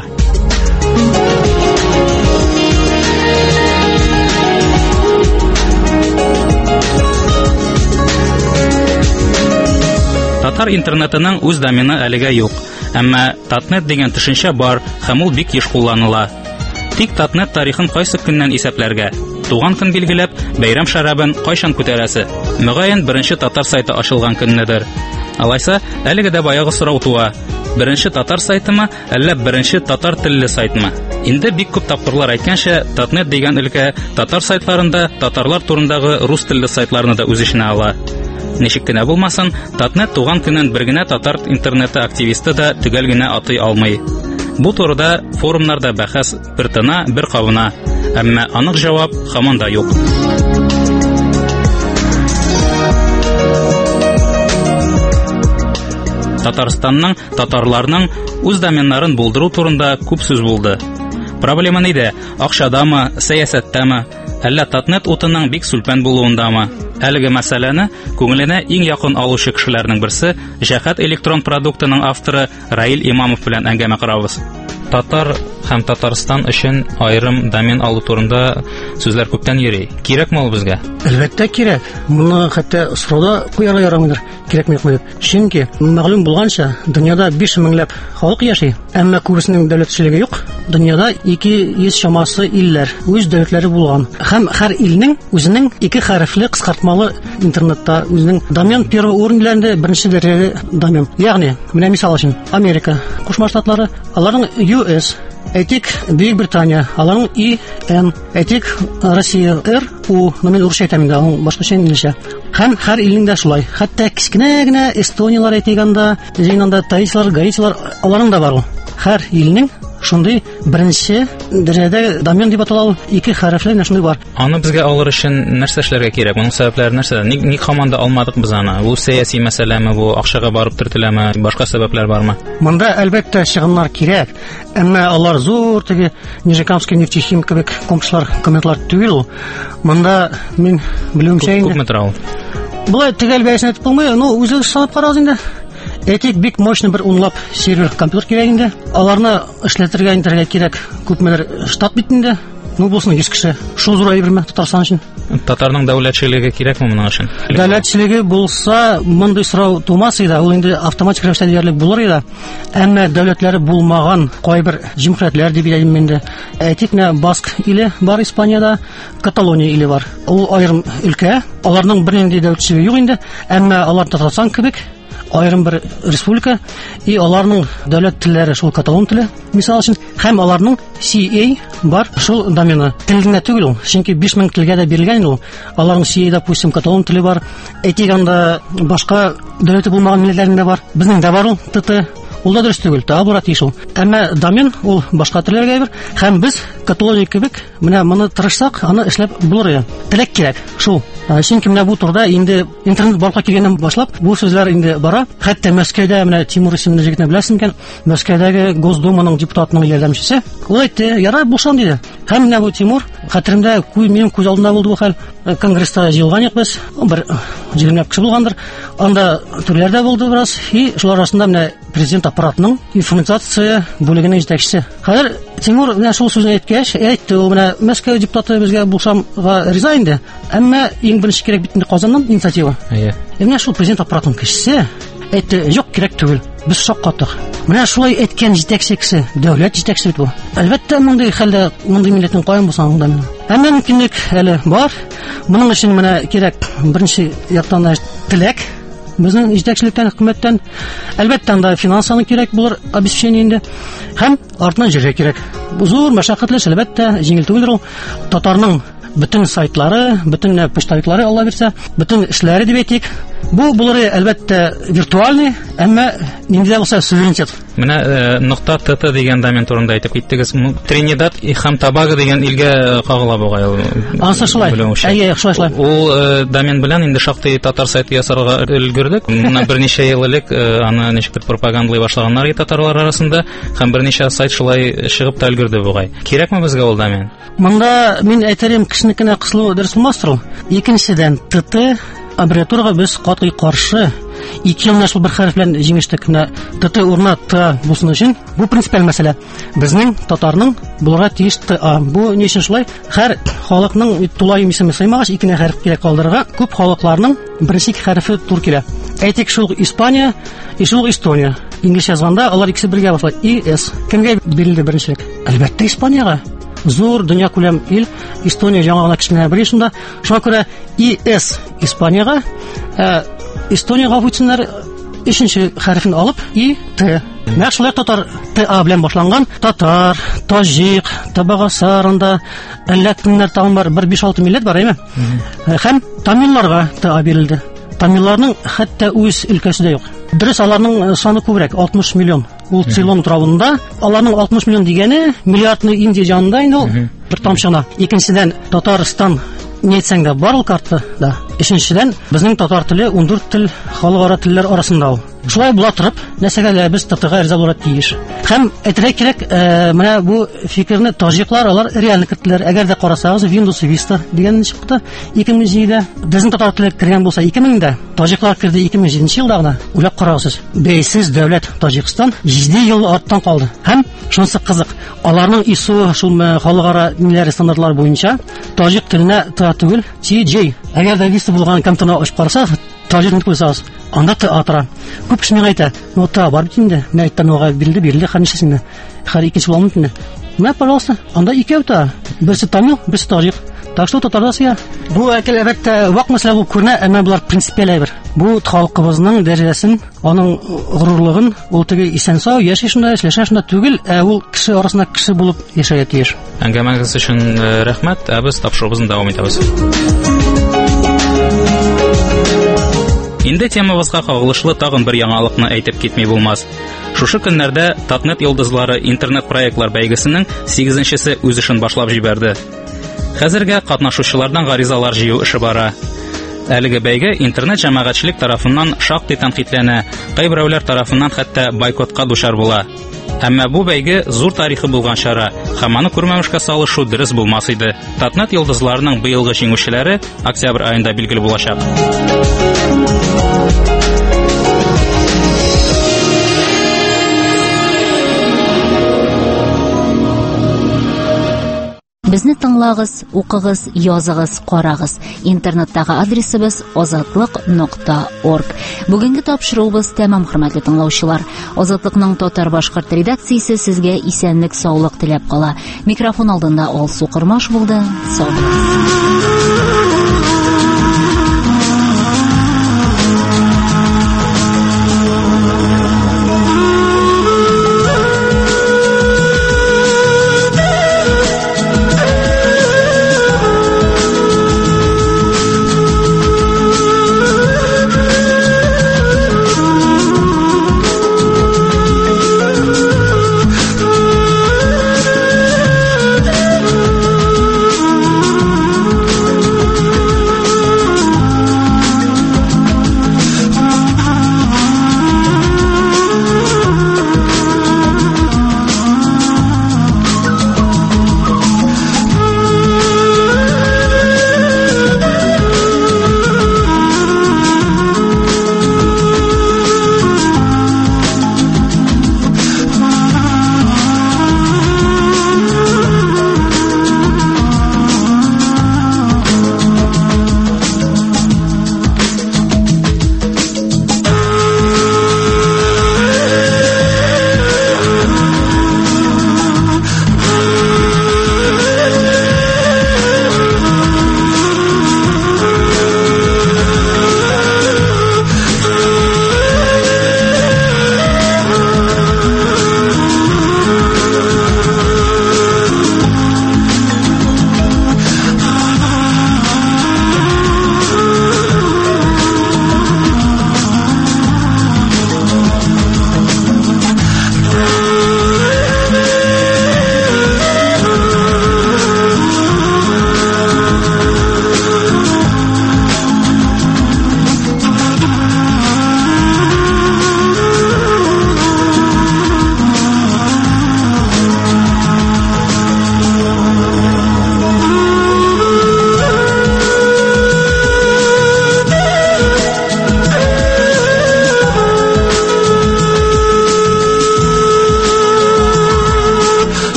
Татар интернетының үз домены әлегә юк, әмма Татнет дигән төшенчә бар һәм ул бик еш кулланыла. Тик Татнет тарихын кайсы көннән исәпләргә? Туган көн билгеләп, бәйрәм шарабын кайчан күтәрәсе? Мөгаен беренче татар сайты ачылган көннедер. Алайса, әлегә дә баягы сорау туа. Беренче татар сайтымы, әллә беренче татар телле сайтмы? Инде бик күп тапкырлар әйткәнчә, Татнет дигән өлкә татар сайтларында татарлар турындагы рус телле сайтларны да үз иченә ала. Ничек кенә булмасын, Татнет туган көнен бер генә татар интернеты активисты да төгәл генә атый алмый. Бу турыда форумнарда бәхәс бер тына, бер кабына, әмма анык җавап һаман да юк. Татарстанның татарларның үз доменнарын булдыру турында күп сүз булды. Проблема нидә? Акчадамы, сәясәттәме, әллә Татнет утының бик сүлпән булуындамы? Әлеге мәсьәләне күңеленә иң якын алучы кешеләрнең берсе Җәһәт электрон продуктының авторы Раил Имамов белән әңгәмә корабыз. Татар һәм Татарстан өчен аерым домен алу турында сүзләр күптән йөри. Кирәкме ул безгә? Әлбәттә кирәк. Моны хәтта сорауда куярга ярамыйдыр. Кирәкме-юкмы дип. Чөнки мәгълүм булганча, дөньяда 5 меңләп халык яши, әмма күбесенең дәүләтчелеге юк. Дөньяда 200 чамасы илләр үз дәүләтләре булган. Һәм һәр илнең үзенең 2 хәрефле кыскартмалы интернетта үзенең домен первый уровеньләрендә беренче дәрәҗәле домен. Ягъни, менә мисал өчен, Америка, Кушма Штатлары, аларның US, әйтик Бөекбритания, аларның EN, әйтик Россия RU, мен урысча әйтәм инде, башкача инглизчә. Һәм һәр илнең дә шулай. Хәтта кичкенә генә Эстониялар әйтгәндә, җыйнанда Таилар, Гаитилар, аларның да бар ул. Һәр илнең шундый беренче дәрәҗәдә домен дип аталган 2 хәрефле шундый бар. Аны безгә алыр өчен нәрсә эшләргә кирәк? Моның сәбәпләре нәрсә? Ник һаман да алмадык без аны? Бу сәяси мәсьәләме, бу акчага барып төртеләме, башка сәбәпләр бармы? Монда әлбәттә чыгымнар кирәк, әмма алар зур теге Нижекамский нефтехим кебек комплекслар, комментлар түгел. Монда мин белүемчә инде күпме тора ул? Булай төгәл бәясен әйтеп булмый, үзе санап карагыз инде. Әйтик, бик мощный бер унлап сервер компьютер кирәк инде. Аларны эшләтергә интернет кирәк. Күпмедер штат бит инде. Булсын 100 кеше. Шул зур әйберме Татарстан өчен? Татарның дәүләтчелеге кирәкме моның өчен? Дәүләтчелеге булса, мондай сорау тумас иде. Ул инде автоматик рәвештә диярлек булыр иде. Әмма дәүләтләре булмаган кайбер җимгъриятьләр дип әйтәм инде. Әйтик, Баск иле бар Испанияда, Каталония иле бар. Ул аерым өлкә. Аларның бернинди дәүләтчелеге юк инде. Әмма алар Татарстан кебек аерым бер республика, и аларның дәүләт телләре шул каталон теле, мисал өчен, һәм аларның CA бар шул домены. Телгә түгел ул, чөнки 5000 телгә дә бирелгән ул. Аларның CA допустим каталон теле бар. Әйтик, анда башка дәүләте булмаган милләтләрендә бар. Безнең дә бар ул ТТ. Ул да дөрес түгел, табыра тиеш ул. Әмма домен ул башка телләргә бер, һәм без Каталония кебек менә моны тырышсак, аны эшләп булыр иде. Теләк кирәк шул. Чөнки менә бу турда инде интернет барлыкка килгәннән башлап бу сүзләр инде бара. Хәтта Мәскәүдә менә Тимур исемле җегетне беләсең икән, Мәскәүдәге Госдуманың депутатының ярдәмчесе. Ул әйтте, ярар булсын диде. Һәм менә бу Тимур хәтеремдә минем күз алдымда булды бу хәл. Конгресста җыелган идек без, бер 20 кеше булгандыр. Анда түрләр дә булды бераз, и шулар арасында менә президент аппаратының информация бүлегенең җитәкчесе. Хәзер Тимур менә шул сүзне әйткәч, әйтте, ул менә Мәскәү депутаты безгә булсамга риза инде. Әмма иң беренче кирәк бит инде Казаннан инициатива. Менә шул президент аппаратының кешесе әйтте, юк, кирәк түгел. Без шаккаттык. Менә шулай әйткән җитәкче кеше, дәүләт җитәкчесе бит бу. Әлбәттә, мондый хәлдә мондый милләтнең каян булсаң да менә. Әмма мөмкинлек әле бар. Моның өчен менә кирәк беренче яктан теләк. Безнең җитәкчелектән, хөкүмәттән, әлбәттә, анда финансларны кирәк булыр, обеспечение инде. Һәм артыннан җиргә кирәк. Бу зур мәшәкатьле, әлбәттә, җиңел түгел ул. Татарның bütün сайтлары, bütün почтовиклары, Алла бирсә, bütün эшләре дип әйтик. Бу булыр әлбәттә виртуальный, әмма нинди булса суверенитет. Менә нокта ТТ дигән домен турында әйтеп киттегез. Тринидад һәм Тобаго дигән илгә кагыла бугай ул. Ансы шулай. Әйе, шулай. Ул домен белән инде шактый татар сайты ясарга өлгердек. Моннан берничә ел элек аны ничектер пропагандалый башлаганнар иде татарлар арасында, һәм берничә сайт шулай чыгып та өлгерде бугай. Кирәкме безгә ул домен? Монда мин әйтәрем, кешенекенә кысылу дөрес булмастыр ул. Икенчедән, ТТ аббревиатурага без катгый каршы. 2 елны шул бер хәреф белән җиңештек. ТТ урынына Т булсын өчен бу принципиаль мәсьәлә. Безнең татарның булырга тиеш ТА. Бу ни өчен шулай? Һәр халыкның тулай исеме сыймагач икене хәреф кирәк калдырырга. Күп халыкларның беренче хәрефе тур килә. Әйтик, шул Испания, шул Эстония. Инглизчә язганда алар икесе бергә башлай. ИС. Кемгә бирелде беренчелек? Әлбәттә Испанияга. Зур дөнья күләм ил, Эстония яңа гына кечкенә бер шунда. Шуңа күрә ИС Испанияга, Эстониягә үтсеннәр өченче хәрефен алып ИТ. Менә шулай татар ТА белән башланган. Татар, таҗик, табагасарында әллә кемнәр тагын бар, 1-5-6 милләт бар, әйме? Һәм тамилларга ТА бирелде. Тамилларның хәтта үз өлкәсендә юк. Дөрес, аларның саны күбрәк, 60 миллион. Ул Цейлон травында, аларның 60 миллион дигәне миллиардны Индия җанында инде ул бер тамчына. Икенчедән, Татарстан ни әйтсәң дә бар ул картада. Өченчедән, безнең татар теле 14 тел халыкара телләр арасында ул. Шулай була торып, нәрсәгә без татарга риза булырга тиеш. Һәм әйтергә кирәк, менә бу фикерне таҗиклар алар реально кертеләр. Әгәр дә карасагыз, Windows Vista дигән чыкты 2007дә. Безнең татар теле кергән булса 2000дә, таҗиклар керде 2007 елда гына. Уйлап карагыз, бәйсез дәүләт Таҗикстан 7 ел арттан калды. Һәм шунысы кызык, аларның ИСУ шул халыкара милләт стандартлары буенча таҗик теленә түгел, TJ. Әгәр дә Vista булган компьютерны ачып карасагыз, таҗикны куйсагыз, анда ТА. Күп кеше миңа әйтә, ну ТА бар бит инде. Менә ТА-га бирелде, хәнишесенә. Һәр икенче булмый инде. Менә, пожалуйста, анда икәү ТА. Берсе тамил, берсе таҗик. Так что татарларга бу әлбәттә вак мәсьәлә булып күренә, әмма булар принципиаль әйбер. Бу халкыбызның дәрәҗәсен, аның горурлыгын, ул теге исән-сау яши шунда, эшләшә шунда түгел, ул кеше арасында кеше булып яшәргә тиеш. Әңгәмәгез өчен рәхмәт. Без тапшырыбызны дәвам итәбез. Инде темабызга кагылышлы тагын бер яңалыкны әйтеп китми булмас. Шушы көннәрдә Татнет йолдызлары интернет-проектлар бәйгесенең 8-нчесе үз эшен башлап җибәрде. Хәзергә катнашучылардан гаризалар җыю эше бара. Әлеге бәйге интернет җәмәгатьчелек тарафыннан шактый тәнкыйтьләнә, кайберәүләр тарафыннан хәтта бойкотка дучар була. Әмма бу бәйге зур тарихи булган чара, һәм аны күрмәмешкә салышу дөрес булмас иде. Татнет йолдызларының быелгы җиңүчеләре октябрь аенда билгеле булачак. Безне тыңлагыз, укыгыз, языгыз, карагыз. Интернеттагы адресыбыз azatlык.org. Бүгенге тапшыруыбыз тәмам, хөрмәтле тыңлаучылар. Азатлыкның татар-башкорт редакциясе сезгә исәнлек, саулык теләп кала. Микрофон алдында Алсу Кырмаш булды. Сау булыгыз.